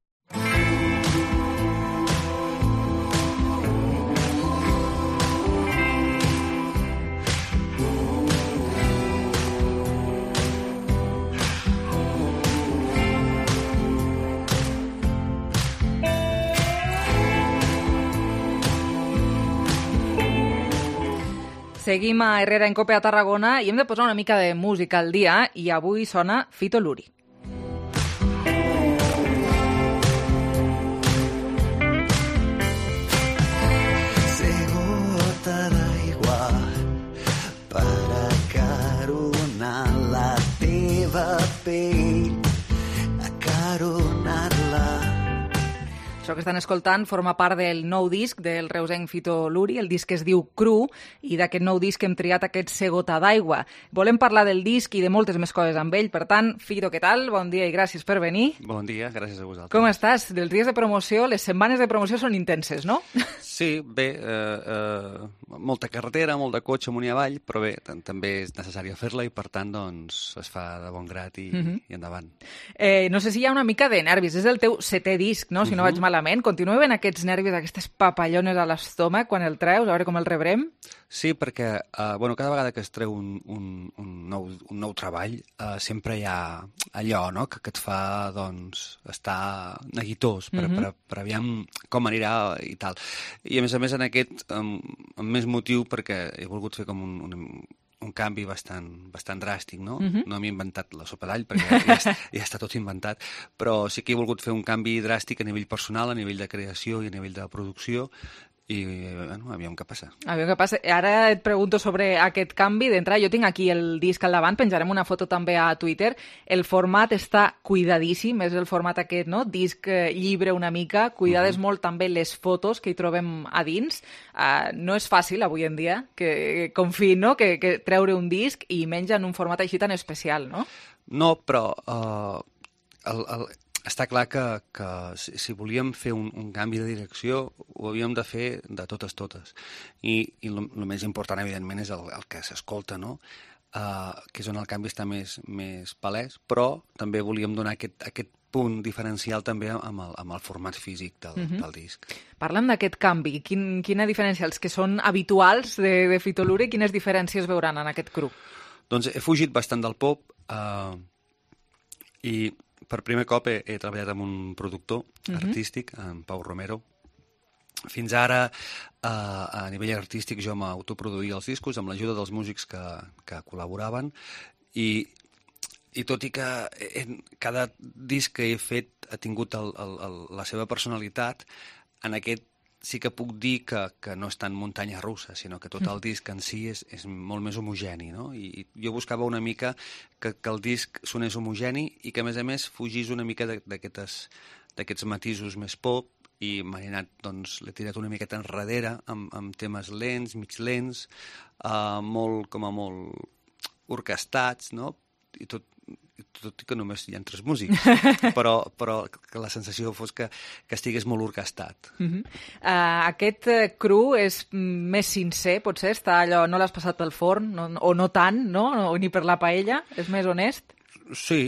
Seguim a Herrera en Cope a Tarragona i hem de posar una mica de música al dia i avui sona Fito Luri. Gota d'aigua per acaronar la teva pell, acaronar-la. Això que estan escoltant forma part del nou disc del reusenc Fito Luri, el disc es diu Cru, i d'aquest nou disc hem triat aquest Ser gota d'aigua. Volem parlar del disc i de moltes més coses amb ell, per tant, Fito, què tal? Bon dia i gràcies per venir. Bon dia, gràcies a vosaltres. Com estàs? Dels dies de promoció, les setmanes de promoció són intenses, no? Sí, bé, eh, eh, molta carretera, molt de cotxe amunt i avall, però bé, també és necessari fer-la i per tant, doncs, es fa de bon grat i, Mhm. i endavant. Eh, no sé si hi ha una mica de nervis. És el teu setè disc, no? Si no Mhm. vaig malament. Continua ben aquests nervis, aquestes papallones a l'estómac quan el treus, a veure com el rebrem? Sí, perquè eh, bueno, cada vegada que es treu un, un, un, nou, un nou treball eh, sempre hi ha allò, no?, que, que et fa, doncs, estar neguitós per, Mhm. per, per aviam com anirà i tal. I, a més a més, en aquest, amb, amb més motiu, perquè he volgut fer com un, un, un canvi bastant, bastant dràstic, no? Mhm. No m'he inventat la sopa d'all, perquè ja, ja, està, ja està tot inventat, però sí que he volgut fer un canvi dràstic a nivell personal, a nivell de creació i a nivell de producció, i, bueno, aviam què passa. Aviam què passa. Ara et pregunto sobre aquest canvi. D'entrada, jo tinc aquí el disc al davant, penjarem una foto també a Twitter. El format està cuidadíssim, és el format aquest, no? Disc eh, llibre una mica, cuidades uh-huh. molt també les fotos que hi trobem a dins. Uh, no és fàcil avui en dia, que confiï, no?, que, que treure un disc i menys en un format així tan especial, no? No, però uh, el, el, està clar que, que si, si volíem fer un, un canvi de direcció ho havíem de fer de totes totes. I, i el més important, evidentment, és el, el que s'escolta, no? Uh, que és on el canvi està més, més palès, però també volíem donar aquest, aquest punt diferencial també amb el, amb el format físic del, Mhm. del disc. Parlem d'aquest canvi. Quin, quina diferència? Els que són habituals de, de Fitolure, quines diferències veuran en aquest cru? Doncs he fugit bastant del pop uh, i per primer cop he, he treballat amb un productor Mhm. artístic, en Pau Romero. Fins ara, uh, a nivell artístic, jo m'autoproduïa els discos amb l'ajuda dels músics que, que col·laboraven i, i tot i que en cada disc que he fet ha tingut el, el, el, la seva personalitat, en aquest sí que puc dir que, que no és tan muntanya russa, sinó que tot el disc en si és, és molt més homogeni, no? I jo buscava una mica que, que el disc sonés homogeni i que, a més a més, fugís una mica d'aquests matisos més pop i m'he anat, doncs, l'he tirat una miqueta enrere amb, amb temes lents, mig lents, uh, molt, com a molt orquestats, no? I tot, tot i que només hi ha tres músics, però, però que la sensació fos que, que estigués molt orquestat. Uh -huh. uh, aquest uh, cru és més sincer, potser? Està allò, no l'has passat pel forn, no, o no tant, no? O ni per la paella? És més honest? Sí.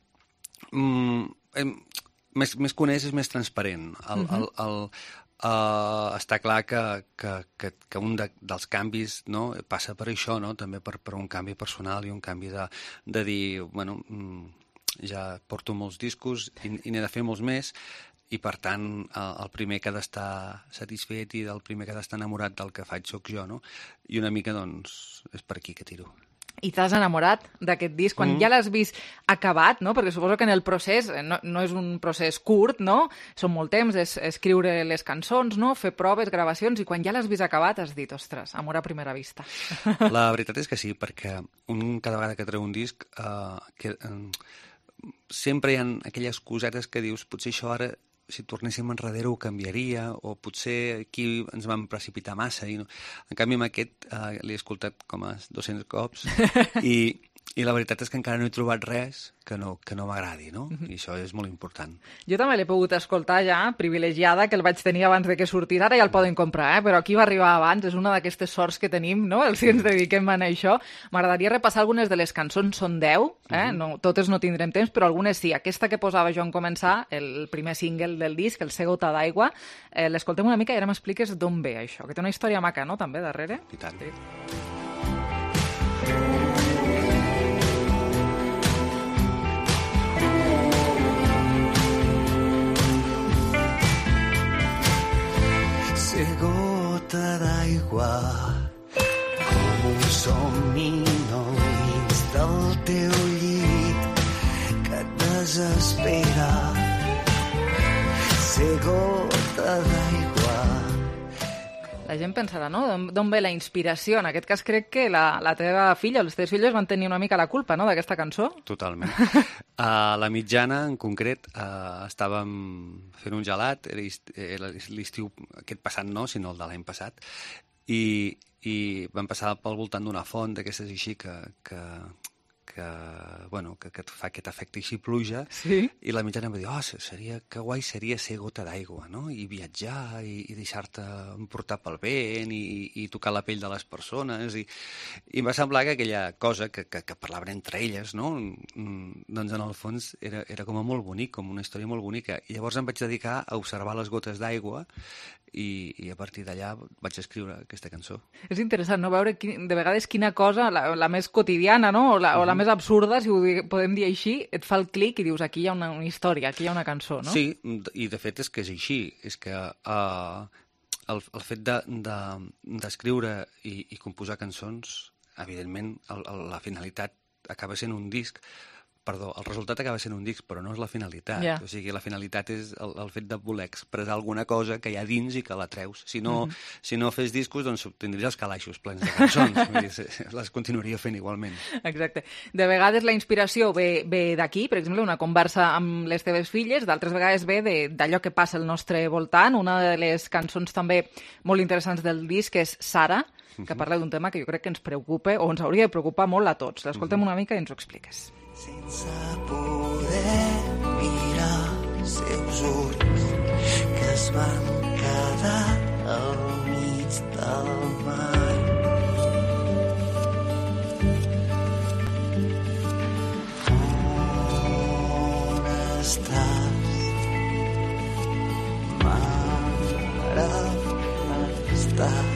Mm, em, més, més que honest és més transparent. El, uh -huh. el, el, Uh, està clar que, que, que, que un de, dels canvis, no, passa per això, no? També per, per un canvi personal i un canvi de, de dir, bueno, ja porto molts discos i, i n'he de fer molts més i, per tant, el primer que ha d'estar satisfet i el primer que ha d'estar enamorat del que faig sóc jo, no? I una mica, doncs, és per aquí que tiro. I t'has enamorat d'aquest disc quan mm. ja l'has vist acabat, no? Perquè suposo que en el procés, no, no és un procés curt, no? Són molt temps, és escriure les cançons, no? Fer proves, gravacions, i quan ja l'has vist acabat has dit, ostres, amor a primera vista. La veritat és que sí, perquè un, cada vegada que treu un disc uh, que, uh, sempre hi ha aquelles cosetes que dius, potser això ara, si tornéssim enrere ho canviaria, o potser aquí ens vam precipitar massa. I no. En canvi, amb aquest uh, l'he escoltat com a dos-cents cops i, i la veritat és que encara no he trobat res que no, que no m'agradi, no? I això és molt important. Jo també l'he pogut escoltar ja, privilegiada, que el vaig tenir abans de que sortís. Ara ja el poden comprar, eh? Però aquí va arribar abans, és una d'aquestes sorts que tenim, no? Els que ens dediquem a això. M'agradaria repassar algunes de les cançons, són deu, eh? No, totes no tindrem temps, però algunes sí. Aquesta que posava jo en començar, el primer single del disc, el Ser gota d'aigua, eh, l'escoltem una mica i ara m'expliques d'on ve això, que té una història maca, no?, també, darrere. I tant. Sí. Ser gota d'aigua com un somni nou dins del teu llit que et desespera. Ser gota d'aigua. La gent pensarà, no?, d'on ve la inspiració? En aquest cas crec que la, la teva filla o les teves filles van tenir una mica la culpa, no?, d'aquesta cançó. Totalment. A la mitjana, en concret, uh, estàvem fent un gelat, era, era l'estiu aquest passat no, sinó el de l'any passat, i, i vam passar pel voltant d'una font d'aquestes així que, que, que, bueno, que, que et fa aquest efecte així pluja, sí? I la mitjana em va dir, oh, seria, que guai seria ser gota d'aigua, no? I viatjar, i, i deixar-te emportar pel vent, i, i tocar la pell de les persones, i, i em va semblar que aquella cosa que, que, que parlaven entre elles, no? Doncs en el fons era, era com a molt bonic, com una història molt bonica. I llavors em vaig dedicar a observar les gotes d'aigua i, i a partir d'allà vaig escriure aquesta cançó. És interessant, no?, veure quin, de vegades quina cosa, la, la més quotidiana, no?, o la, uh-huh. o la més absurda, si ho di, podem dir així, et fa el clic i dius, aquí hi ha una, una història, aquí hi ha una cançó, no? Sí, i de fet és que és així, és que uh, el, el fet d'escriure de, de, i, i composar cançons, evidentment, el, el, la finalitat acaba sent un disc, perdó, el resultat acaba sent un disc, però no és la finalitat. Yeah. O sigui, la finalitat és el, el fet de voler expressar alguna cosa que hi ha dins i que la treus. Si no, mm-hmm. si no fes discos, doncs tindries els calaixos plens de cançons. Vull dir, les continuaria fent igualment. Exacte. De vegades la inspiració ve, ve d'aquí, per exemple, una conversa amb les teves filles, d'altres vegades ve d'allò que passa al nostre voltant. Una de les cançons també molt interessants del disc és Sara, que parla d'un tema que jo crec que ens preocupa o ens hauria de preocupar molt a tots. L'escoltem una mica i ens ho expliques. Sense poder mirar seus ulls que es van quedar al mig del mar. On estàs, mare, estàs?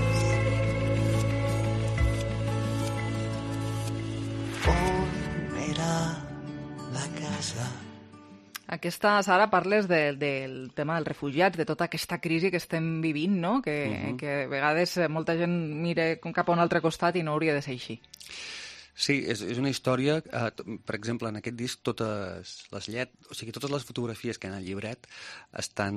Aquesta, Sara, parles de, del tema dels refugiats, de tota aquesta crisi que estem vivint, no? Que, uh-huh. que a vegades molta gent mira cap a un altre costat i no hauria de ser així. Sí, és, és una història, eh, per exemple, en aquest disc totes les llet, o sigui, totes les fotografies que hi ha al llibret estan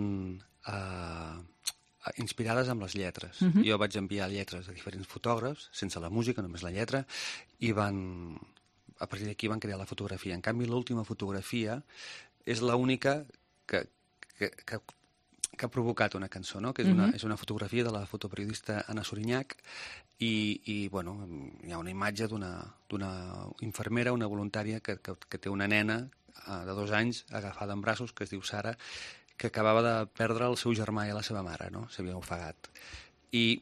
eh, inspirades amb les lletres. Uh-huh. Jo vaig enviar lletres a diferents fotògrafs, sense la música, només la lletra, i van, a partir d'aquí van crear la fotografia. En canvi, l'última fotografia és l'única que, que, que, que ha provocat una cançó, no? Que és una, uh-huh. és una fotografia de la fotoperiodista Anna Sorinyac i, i bueno, hi ha una imatge d'una infermera, una voluntària que, que, que té una nena uh, de dos anys agafada en braços, que es diu Sara, que acabava de perdre el seu germà i la seva mare, no? S'havia ofegat. I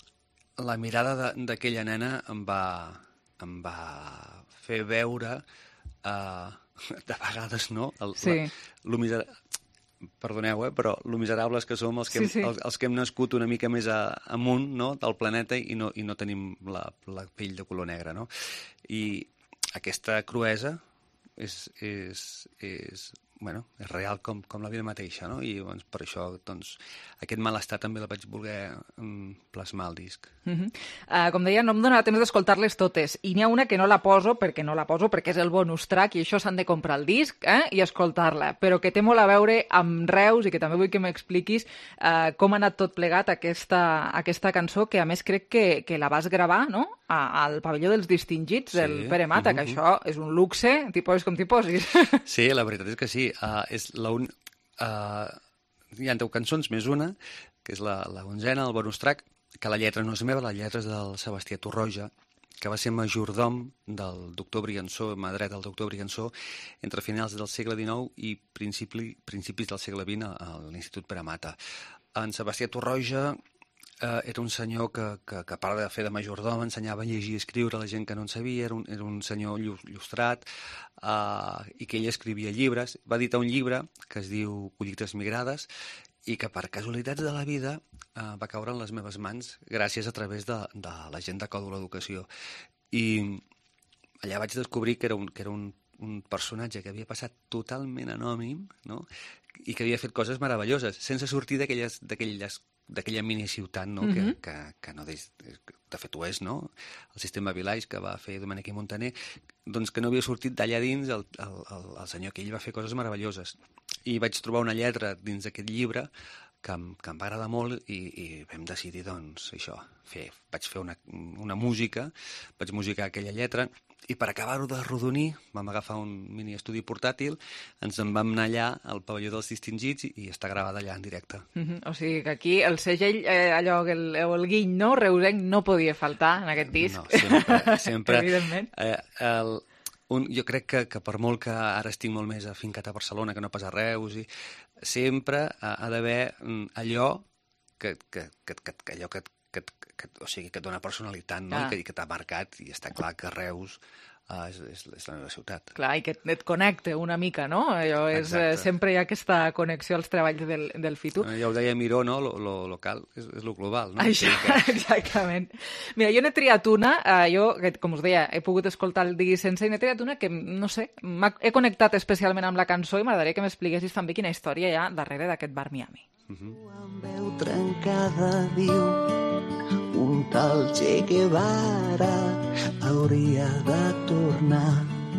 la mirada d'aquella nena em va, em va fer veure... Uh, de vegades, no? El, sí. La, lo miser... Perdoneu, eh? Però lo miserables que som els que, hem, sí, sí. Els, els que hem nascut una mica més a, amunt, no? Del planeta i no, i no tenim la, la pell de color negre, no? I aquesta cruesa és, és, és, bueno, és real com, com la vida mateixa, no? I doncs, per això doncs, aquest malestar també la vaig voler um, plasmar al disc. Uh-huh. uh, com deia, no em donarà temps d'escoltar-les totes, i n'hi ha una que no la poso perquè no la poso, perquè és el bonus track, i això s'han de comprar el disc eh? I escoltar-la, però que té molt a veure amb Reus i que també vull que m'expliquis uh, com ha anat tot plegat aquesta, aquesta cançó, que a més crec que, que la vas gravar, no?, a, al pavelló dels distingits sí. del Pere Mata, uh-huh. que això és un luxe, t'hi posis com t'hi posis. Sí, la veritat és que sí. Uh, és la un... uh, hi ha deu cançons més una, que és la, la onzena, el bonus track, que la lletra no és meva, la lletra és del Sebastià Torroja, que va ser majordom del doctor Briansó, mà dreta del doctor Briansó, entre finals del segle dinou i principi, principis del segle vint a l'Institut Pere Mata. En Sebastià Torroja eh, era un senyor que, que, que a part de fer de majordom ensenyava a llegir i escriure a la gent que no en sabia, era un, era un senyor il·lustrat eh, i que ell escrivia llibres. Va editar un llibre que es diu Collites migrades i que per casualitats de la vida eh, va caure en les meves mans gràcies a través de, de la gent de Còdula Educació. I allà vaig descobrir que era un, que era un, un personatge que havia passat totalment anònim, no? I que havia fet coses meravelloses, sense sortir d'aquelles d'aquella miniciutat, no? Mm-hmm. que, que, que no de, de fet ho és, no? El sistema Village que va fer Domènec i Montaner, doncs que no havia sortit d'allà dins el, el, el, el senyor que ell va fer coses meravelloses. I vaig trobar una lletra dins d'aquest llibre que em, que em va agradar molt i, i vam decidir, doncs, això, fer, vaig fer una, una música, vaig musicar aquella lletra i per acabar-ho de rodonir vam agafar un mini estudi portàtil, ens en vam anar allà al pavelló dels distingits i, i està gravada allà en directe. Mm-hmm. O sigui que aquí el segell, eh, allò, el, el guiny, no? Reusenc no podia faltar en aquest disc. No, sempre, sempre. Evidentment. Eh, el, un, jo crec que, que per molt que ara estic molt més afincat a Barcelona que no pas a Reus, i sempre ha, ha d'haver allò que, que, que, que, que allò que, que, que, o sigui, que et dona personalitat, no? Ah. I que, que t'ha marcat, i està clar que Reus uh, és, és, és la meva ciutat. Clar, i que et connecte una mica, no? Allò és, eh, sempre hi ha aquesta connexió als treballs del, del Fitu. Ja ho deia Miró, no? Lo, lo local és, és lo global, no? Això, que... exactament. Mira, jo n'he triat una, eh, jo, com us deia, he pogut escoltar el Digui sense, i n'he triat una que, no sé, he connectat especialment amb la cançó i m'agradaria que m'expliquessis també quina història hi ha darrere d'aquest Bar Miami. Uh-huh. Amb veu trencada diu un tal Che Guevara hauria de tornar.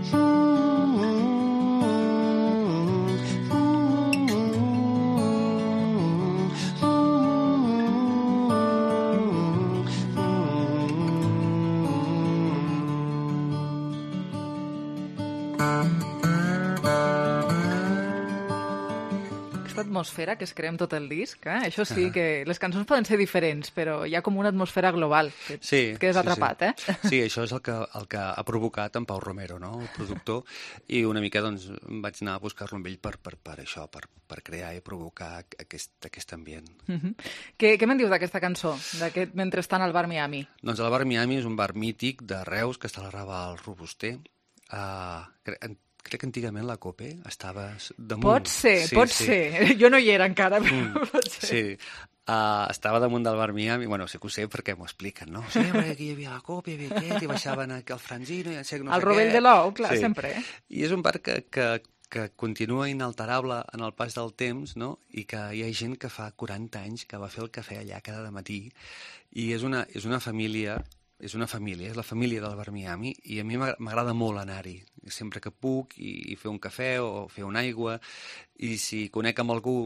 Atmosfera que es crea amb tot el disc, eh? Això sí, uh-huh. que les cançons poden ser diferents, però hi ha com una atmosfera global, que sí, et quedes sí, atrapat, sí. eh? Sí, això és el que, el que ha provocat en Pau Romero, no?, el productor, i una mica, doncs, vaig anar a buscar-lo amb ell per, per, per això, per, per crear i provocar aquest, aquest ambient. Uh-huh. Què, què me'n dius d'aquesta cançó, d'aquest Mentrestant al Bar Miami? Doncs el Bar Miami és un bar mític de Reus, que està a la Raval Robuster. Uh, crec, crec que antigament la Cope estava damunt. Pot ser, sí, pot sí. ser. Jo no hi era encara, però mm, pot ser. Sí, uh, estava damunt del Bar Miami, bueno, sí que ho sé perquè m'ho expliquen, no? Sí, perquè aquí hi havia la Cope, hi havia aquest, i baixaven aquí al Franzino, i no sé, no el sé Rovell què. de l'Ou, clar, sí. sempre. Eh? I és un bar que, que, que continua inalterable en el pas del temps, no? I que hi ha gent que fa quaranta anys que va fer el cafè allà cada matí, i és una, és una família... És una família, és la família del Bar Miami, i a mi m'agrada molt anar-hi, sempre que puc, i, i fer un cafè o fer una aigua, i si conec amb algú,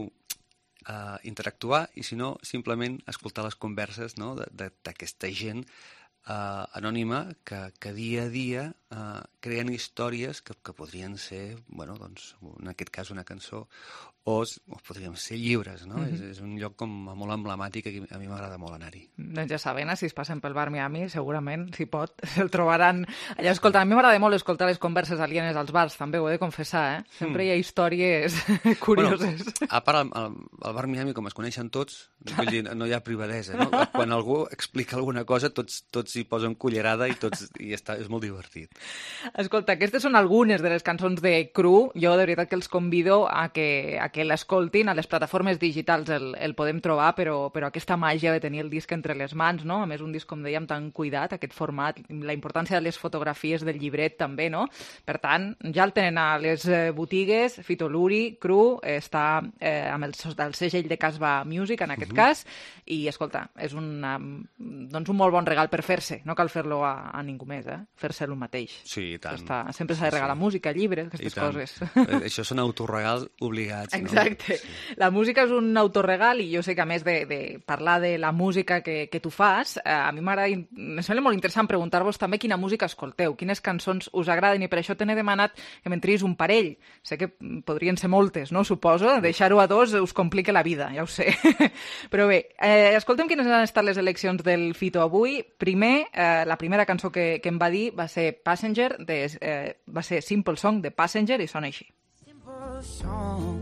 eh, interactuar, i si no, simplement escoltar les converses, no?, d'aquesta gent eh, anònima que, que dia a dia eh, creen històries que, que podrien ser, bueno, doncs, en aquest cas una cançó, o, o podríem ser llibres, no? Mm-hmm. és, és un lloc com molt emblemàtic que a mi m'agrada molt anar-hi. Doncs ja saben, si es passen pel Bar Miami, segurament, si pot, se'l trobaran allà escoltant. A mi m'agrada molt escoltar les converses alienes als bars, també ho he de confessar, eh? Sempre mm. hi ha històries curioses. Bueno, a part, al, al Bar Miami, com es coneixen tots, vull dir, no hi ha privadesa, no? Quan algú explica alguna cosa, tots, tots hi posen cullerada i, tots, i està, és molt divertit. Escolta, aquestes són algunes de les cançons de Cru. Jo de veritat que els convido a que, a que l'escoltin, a les plataformes digitals el, el podem trobar, però, però aquesta màgia de tenir el disc entre les mans, no? A més, un disc, com dèiem, tan cuidat, aquest format, la importància de les fotografies del llibret també, no? Per tant, ja el tenen a les botigues, Fito Luri, Cru, està eh, amb el, el segell de Casbah Music, en aquest uh-huh. cas, i, escolta, és una, doncs un molt bon regal per fer-se, no cal fer-lo a, a ningú més, eh? Fer-se el mateix. Sí, i tant. Està, sempre s'ha de regalar sí, sí. música, llibres, aquestes coses. Això són autorregals obligats, exacte. No? Sí. La música és un autorregal i jo sé que a més de, de parlar de la música que, que tu fas, eh, a mi m'agrada, em sembla molt interessant preguntar-vos també quina música escolteu, quines cançons us agraden, i per això te n'he demanat que me'n triïs un parell. Sé que podrien ser moltes, no? Suposo. Deixar-ho a dos us complica la vida, ja ho sé. Però bé, eh, escoltem quines han estat les eleccions del Fito avui. Primer, eh, la primera cançó que, que em va dir va ser Passenger, de, eh, va ser Simple Song de Passenger, i sona així. Simple Song.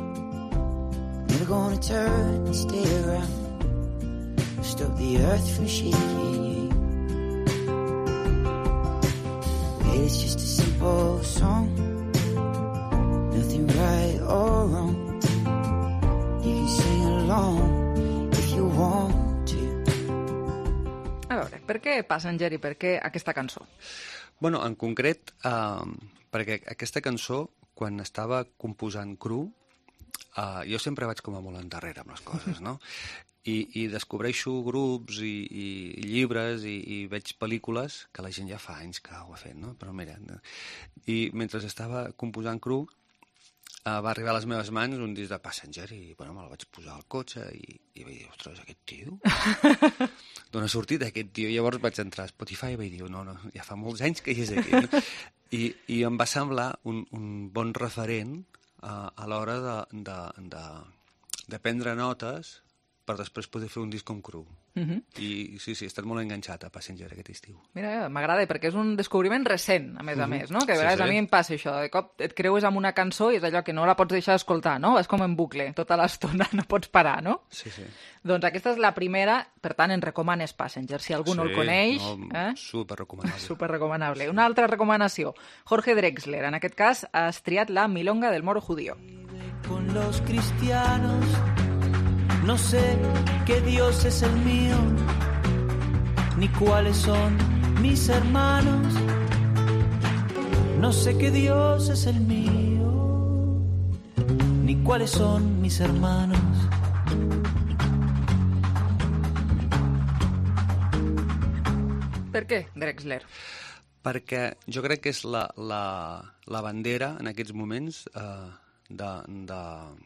Never gonna turn and stay around. Stop the earth from shaking. It's just a simple song. Nothing right or wrong. You can sing along if you want to. A veure, per què Passenger i per què aquesta cançó? Bueno, en concret, eh, perquè aquesta cançó, quan estava composant Cru, Uh, jo sempre vaig com a molt endarrere amb les coses, no? I, i descobreixo grups i, i llibres i, i veig pel·lícules que la gent ja fa anys que ho ha fet, no? Però mira, i mentre estava composant Cru, uh, va arribar a les meves mans un disc de Passenger i, bueno, me'l vaig posar al cotxe i, i vaig dir, ostres, aquest tio? D'on ha sortit aquest tio? I llavors vaig entrar a Spotify i vaig dir, no, no, ja fa molts anys que hi és aquí, no? I, i em va semblar un, un bon referent a l'hora de, de, de, de prendre notes per després poder fer un disc com cru. Uh-huh. I sí, sí, he estat molt enganxat a Passenger aquest estiu. Mira, m'agrada, perquè és un descobriment recent, a més a Uh-huh. més, no? Que a vegades Sí, sí. a mi em passa això, de cop et creues amb una cançó i és allò que no la pots deixar escoltar, no? És com en bucle, tota l'estona, no pots parar, no? Sí, sí. Doncs aquesta és la primera, per tant, en recomanes Passenger. Si algú no el coneix... No, eh? super recomanable. Super recomanable. Una altra recomanació. Jorge Drexler, en aquest cas, has triat la Milonga del Moro Judío. Con los cristianos, no sé qué Dios es el mío, ni cuáles son mis hermanos. No sé qué Dios es el mío, ni cuáles son mis hermanos. Per què, Drexler? Perquè jo crec que és la, la, la bandera, en aquests moments, eh, de... de...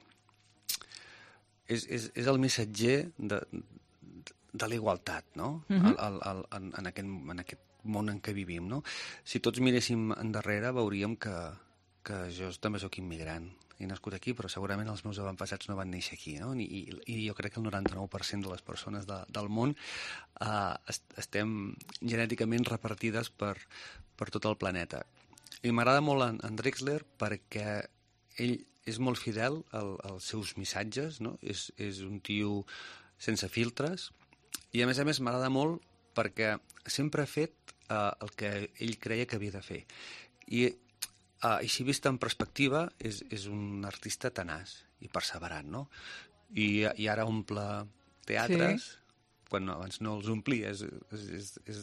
És, és, és el missatger de, de la igualtat, no? Mhm. el, el, el, en, en, aquest, en aquest món en què vivim, no? Si tots miréssim endarrere, veuríem que, que jo també sóc immigrant. He nascut aquí, però segurament els meus avantpassats no van néixer aquí, no? I, i jo crec que el noranta-nou per cent de les persones de, del món eh, est estem genèticament repartides per, per tot el planeta. I m'agrada molt en, en Drexler perquè ell és molt fidel al, als seus missatges, no? És, és un tio sense filtres i, a més a més, m'agrada molt perquè sempre ha fet eh, el que ell creia que havia de fer. I Uh, I si vist en perspectiva, és, és un artista tenaç i perseverant, no? I, i ara omple teatres, sí. quan abans no els omplia. És, és, és, és,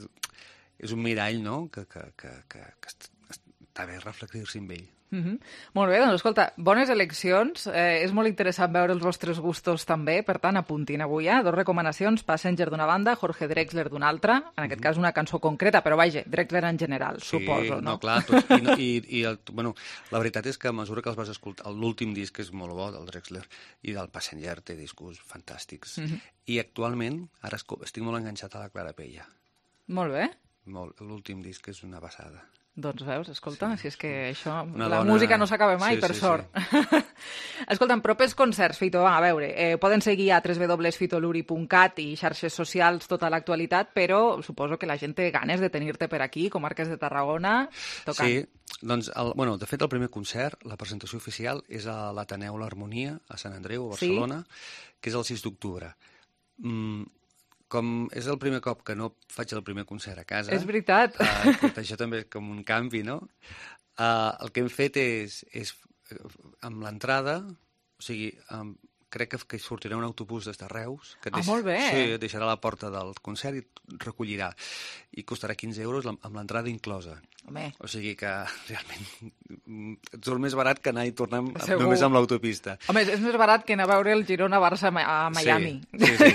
és un mirall, no?, que, que, que, que, que està bé reflectir-s'hi amb ell. Mm-hmm. Molt bé, doncs escolta, bones eleccions, eh, és molt interessant veure els vostres gustos també, per tant apuntin avui, eh? Dos recomanacions, Passenger d'una banda, Jorge Drexler d'una altra, en aquest mm-hmm. cas una cançó concreta, però vaja, Drexler en general, sí, suposo, no? no, clar, tot, i, no, i, i el, bueno, la veritat és que a mesura que els vas escoltar, l'últim disc és molt bo, del Drexler, i del Passenger té discos fantàstics. Mm-hmm. I actualment, ara estic molt enganxat a la Clara Pella. Molt bé. Molt, l'últim disc és una passada. Doncs veus, escolta, sí, si és que això... Una la dona... música no s'acaba mai, sí, per sí, sort. Sí. Escolta, en propers concerts, Fito, va, a veure, eh, poden seguir a w w w punt fitoluri punt cat i xarxes socials tota l'actualitat, però suposo que la gent té ganes de tenir-te per aquí, Comarques de Tarragona, tocant. Sí, doncs, el, bueno, de fet, el primer concert, la presentació oficial, és a l'Ateneu L'Harmonia, a Sant Andreu, a Barcelona, sí? Que és el sis d'octubre. Mm, com és el primer cop que no faig el primer concert a casa... És veritat. Uh, que això també és com un canvi, no? Uh, el que hem fet és, és amb l'entrada, o sigui, um, crec que, que sortirà un autobús des de Reus, que et ah, deix... molt bé. Sí, et deixarà a la porta del concert i et recollirà. I costarà quinze euros amb l'entrada inclosa. Home. O sigui que realment et surt més barat que anar i tornar Segur. Només amb l'autopista. Home, és més barat que anar a veure el Girona-Barça a Miami. Sí, sí,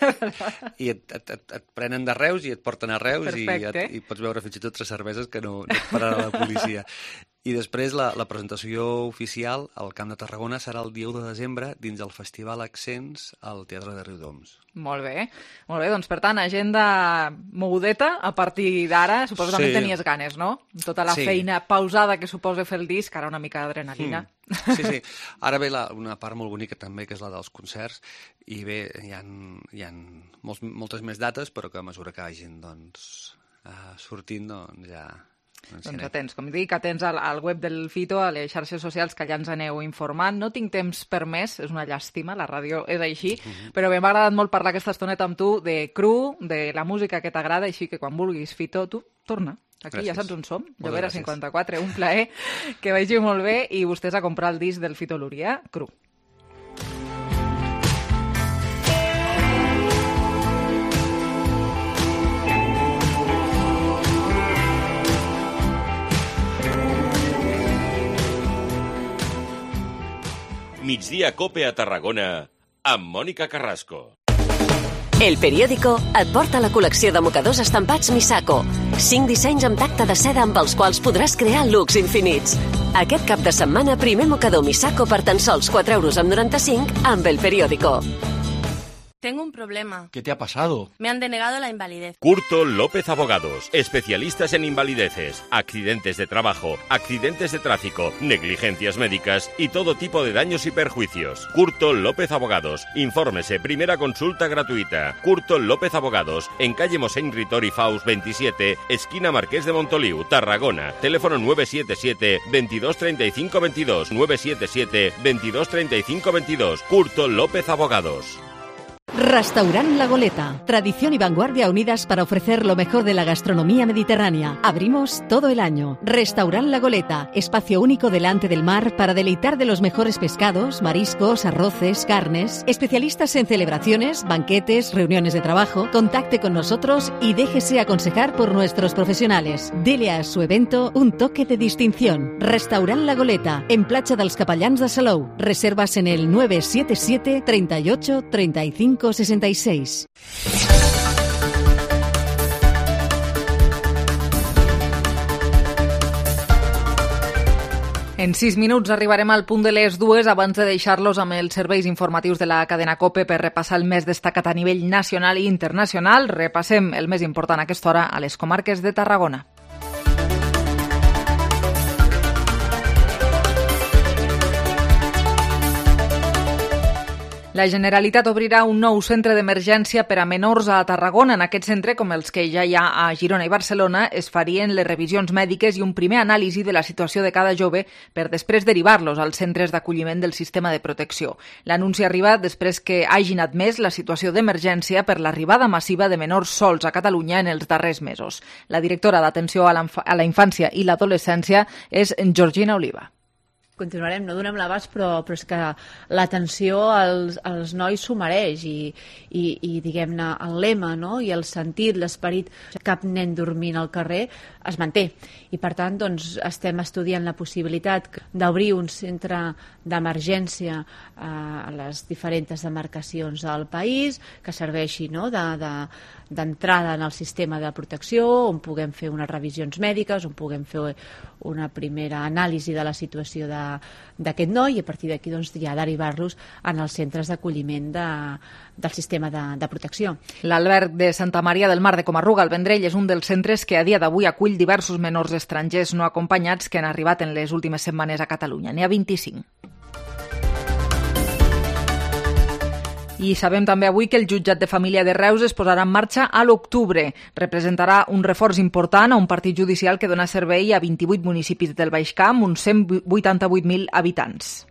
sí. I et, et, et, et prenen de Reus i et porten a Reus. Perfecte. i, et, i pots veure fins i tot tres cerveses que no, no et pararà la policia. I després la, la presentació oficial al Camp de Tarragona serà el dia u de desembre dins el Festival Accents al Teatre de Riudoms. Molt bé, molt bé, doncs per tant, agenda mogudeta a partir d'ara, suposo que Sí. també tenies ganes, no? Tota la Sí. feina pausada que suposa fer el disc, ara una mica d'adrenalina. Mm. Sí, sí. Ara ve la, una part molt bonica també, que és la dels concerts, i bé, hi ha, hi ha molts, moltes més dates, però que a mesura que vagin doncs, uh, sortint, doncs ja... Doncs atents, com dic, atents al, al web del Fito, a les xarxes socials, que ja ens aneu informant. No tinc temps per més, és una llàstima, la ràdio és així, uh-huh. Però bé, m'ha agradat molt parlar aquesta estoneta amb tu de cru, de la música que t'agrada, així que quan vulguis, Fito, tu torna. Aquí gràcies. Ja saps on som, Llobera cinquanta-quatre, un plaer, que vagi molt bé, i vostès a comprar el disc del Fito Luria, cru. Migdia Cope a Tarragona amb Mònica Carrasco. El Periódico et porta la col·lecció de mocadors estampats Misako. Cinc dissenys amb tacte de seda amb els quals podràs crear looks infinits. Aquest cap de setmana, primer mocador Misako per tan sols quatre euros amb noranta-cinc amb El Periódico. Tengo un problema. ¿Qué te ha pasado? Me han denegado la invalidez. Curto López Abogados, especialistas en invalideces, accidentes de trabajo, accidentes de tráfico, negligencias médicas y todo tipo de daños y perjuicios. Curto López Abogados. Infórmese, primera consulta gratuita. Curto López Abogados, en calle Mosén Ritori Faus veintisiete, esquina Marqués de Montoliu, Tarragona. Teléfono nueve siete siete, veintidós treinta y cinco veintidós, nueve siete siete, veintidós treinta y cinco veintidós. Curto López Abogados. Restaurant La Goleta. Tradición y vanguardia unidas para ofrecer lo mejor de la gastronomía mediterránea. Abrimos todo el año. Restaurant La Goleta. Espacio único delante del mar para deleitar de los mejores pescados, mariscos, arroces, carnes. Especialistas en celebraciones, banquetes, reuniones de trabajo. Contacte con nosotros y déjese aconsejar por nuestros profesionales. Dele a su evento un toque de distinción. Restaurant La Goleta. En Platja dels Capellans de Salou. Reservas en el nueve siete siete, treinta y ocho, treinta y cinco sesenta y seis. En sis minuts arribarem al punt de les dues abans de deixar-los amb els serveis informatius de la cadena COPE per repassar el més destacat a nivell nacional i internacional. Repassem el més important a aquesta hora a les comarques de Tarragona. La Generalitat obrirà un nou centre d'emergència per a menors a Tarragona. En aquest centre, com els que ja hi ha a Girona i Barcelona, es farien les revisions mèdiques i un primer anàlisi de la situació de cada jove per després derivar-los als centres d'acolliment del sistema de protecció. L'anunci arriba després que hagin admès la situació d'emergència per l'arribada massiva de menors sols a Catalunya en els darrers mesos. La directora d'Atenció a la Infància i l'Adolescència és Georgina Oliva. Continuarem, no donem l'abast, però, però és que l'atenció als, als nois s'ho mereix i, i, i diguem-ne, el lema, no? I el sentit, l'esperit, cap nen dormint al carrer es manté. I per tant, doncs, estem estudiant la possibilitat d'obrir un centre d'emergència eh, a les diferents demarcacions del país, que serveixi, no?, de, de, d'entrada en el sistema de protecció, on puguem fer unes revisions mèdiques, on puguem fer una primera anàlisi de la situació de, d'aquest noi i a partir d'aquí doncs, ja derivar-los en els centres d'acolliment de, del sistema de, de protecció. L'Alberg de Santa Maria del Mar de Comarruga, al Vendrell, és un dels centres que a dia d'avui acull diversos menors estrangers no acompanyats que han arribat en les últimes setmanes a Catalunya. N'hi ha vint-i-cinc. I sabem també avui que el jutjat de família de Reus es posarà en marxa a l'octubre. Representarà un reforç important a un partit judicial que dona servei a vint-i-vuit municipis del Baix Camp, uns cent vuitanta-vuit mil habitants.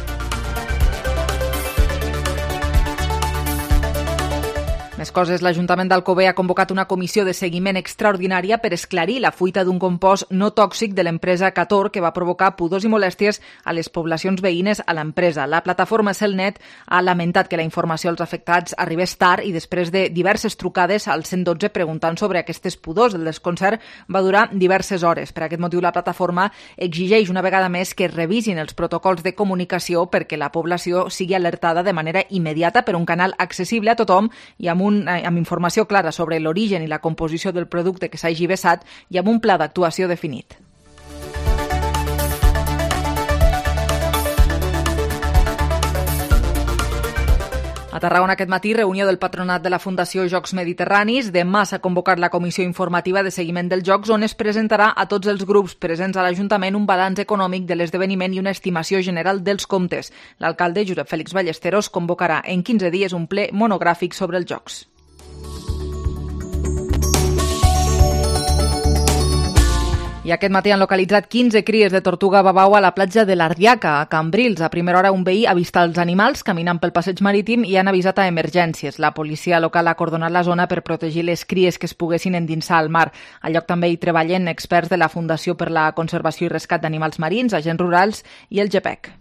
Més coses, l'Ajuntament d'Alcover ha convocat una comissió de seguiment extraordinària per esclarir la fuita d'un compost no tòxic de l'empresa Cator que va provocar pudors i molèsties a les poblacions veïnes a l'empresa. La plataforma Celnet ha lamentat que la informació als afectats arribés tard i després de diverses trucades al cent dotze preguntant sobre aquestes pudors. El desconcert va durar diverses hores. Per aquest motiu, la plataforma exigeix una vegada més que es revisin els protocols de comunicació perquè la població sigui alertada de manera immediata per un canal accessible a tothom i amb Un, amb informació clara sobre l'origen i la composició del producte que s'hagi vessat i amb un pla d'actuació definit. A Tarragona aquest matí, reunió del patronat de la Fundació Jocs Mediterranis. Demà s'ha convocat la comissió informativa de seguiment dels Jocs, on es presentarà a tots els grups presents a l'Ajuntament un balanç econòmic de l'esdeveniment i una estimació general dels comptes. L'alcalde Josep Fèlix Ballesteros convocarà en quinze dies un ple monogràfic sobre els Jocs. I aquest matí han localitzat quinze cries de tortuga babau a la platja de l'Ardiaca, a Cambrils. A primera hora un veí ha vist els animals caminant pel passeig marítim i han avisat a emergències. La policia local ha acordonat la zona per protegir les cries que es poguessin endinsar al mar. Al lloc també hi treballen experts de la Fundació per la Conservació i Rescat d'Animals Marins, agents rurals i el G P E C.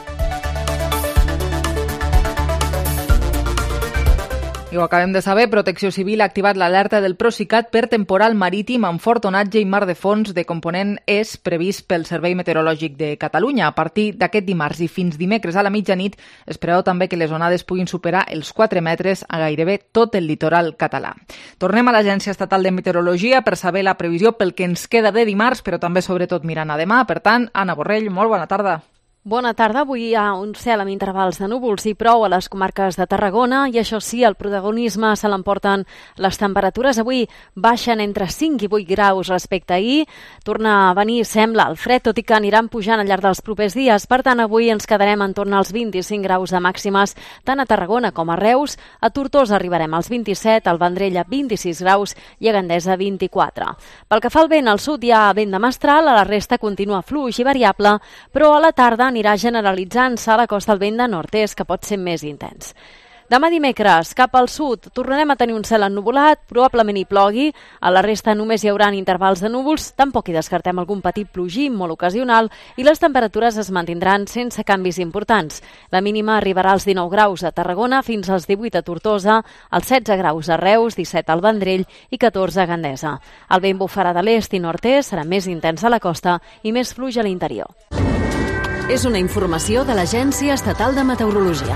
I ho acabem de saber, Protecció Civil ha activat l'alerta del Procicat per temporal marítim amb fort onatge i mar de fons de component és previst pel Servei Meteorològic de Catalunya. A partir d'aquest dimarts i fins dimecres a la mitjanit es preveu també que les onades puguin superar els quatre metres a gairebé tot el litoral català. Tornem a l'Agència Estatal de Meteorologia per saber la previsió pel que ens queda de dimarts, però també sobretot mirant a demà. Per tant, Anna Borrell, molt bona tarda. Bona tarda. Avui hi ha un cel amb intervals de núvols i prou a les comarques de Tarragona i això sí, el protagonisme se l'emporten les temperatures. Avui baixen entre cinc i vuit graus respecte a ahir. Torna a venir, sembla, el fred, tot i que aniran pujant al llarg dels propers dies. Per tant, avui ens quedarem en torn als vint-i-cinc graus de màximes, tant a Tarragona com a Reus. A Tortosa arribarem als vint-i-set, al Vendrell a vint-i-sis graus i a Gandesa vint-i-quatre. Pel que fa al vent, al sud hi ha vent de mestral, a la resta continua fluix i variable, però a la tarda anirà generalitzant-se a la costa el vent de nord-est, que pot ser més intens. Demà dimecres, cap al sud, tornarem a tenir un cel ennuvolat, probablement hi plogui, a la resta només hi haurà intervals de núvols, tampoc hi descartem algun petit plogim molt ocasional i les temperatures es mantindran sense canvis importants. La mínima arribarà als dinou graus a Tarragona, fins als divuit a Tortosa, als setze graus a Reus, disset al Vendrell i catorze a Gandesa. El vent bufarà de l'est i nord-est, serà més intens a la costa i més fluix a l'interior. És una informació de l'Agència Estatal de Meteorologia.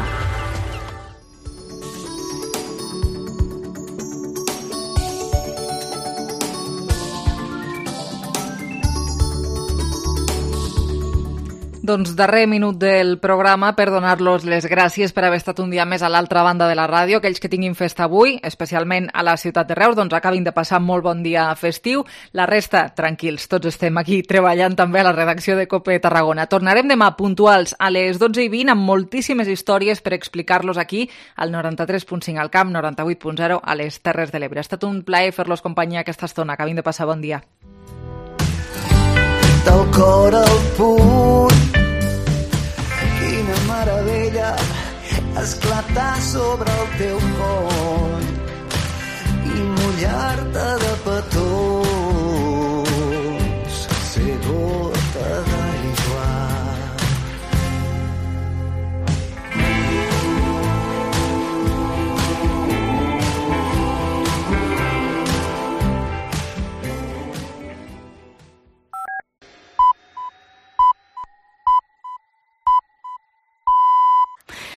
Doncs darrer minut del programa per donar-los les gràcies per haver estat un dia més a l'altra banda de la ràdio. Aquells que tinguin festa avui, especialment a la ciutat de Reus, doncs acabin de passar molt bon dia festiu. La resta, tranquils, tots estem aquí treballant també a la redacció de COPE Tarragona. Tornarem demà puntuals a les dotze i vint amb moltíssimes històries per explicar-los aquí al noranta-tres punt cinc al Camp, noranta-vuit punt zero a les Terres de l'Ebre. Ha estat un plaer fer-los companyia aquesta estona. Acabin de passar bon dia. Del cor al puny, quina meravella esclatar sobre el teu coll i mullar-te de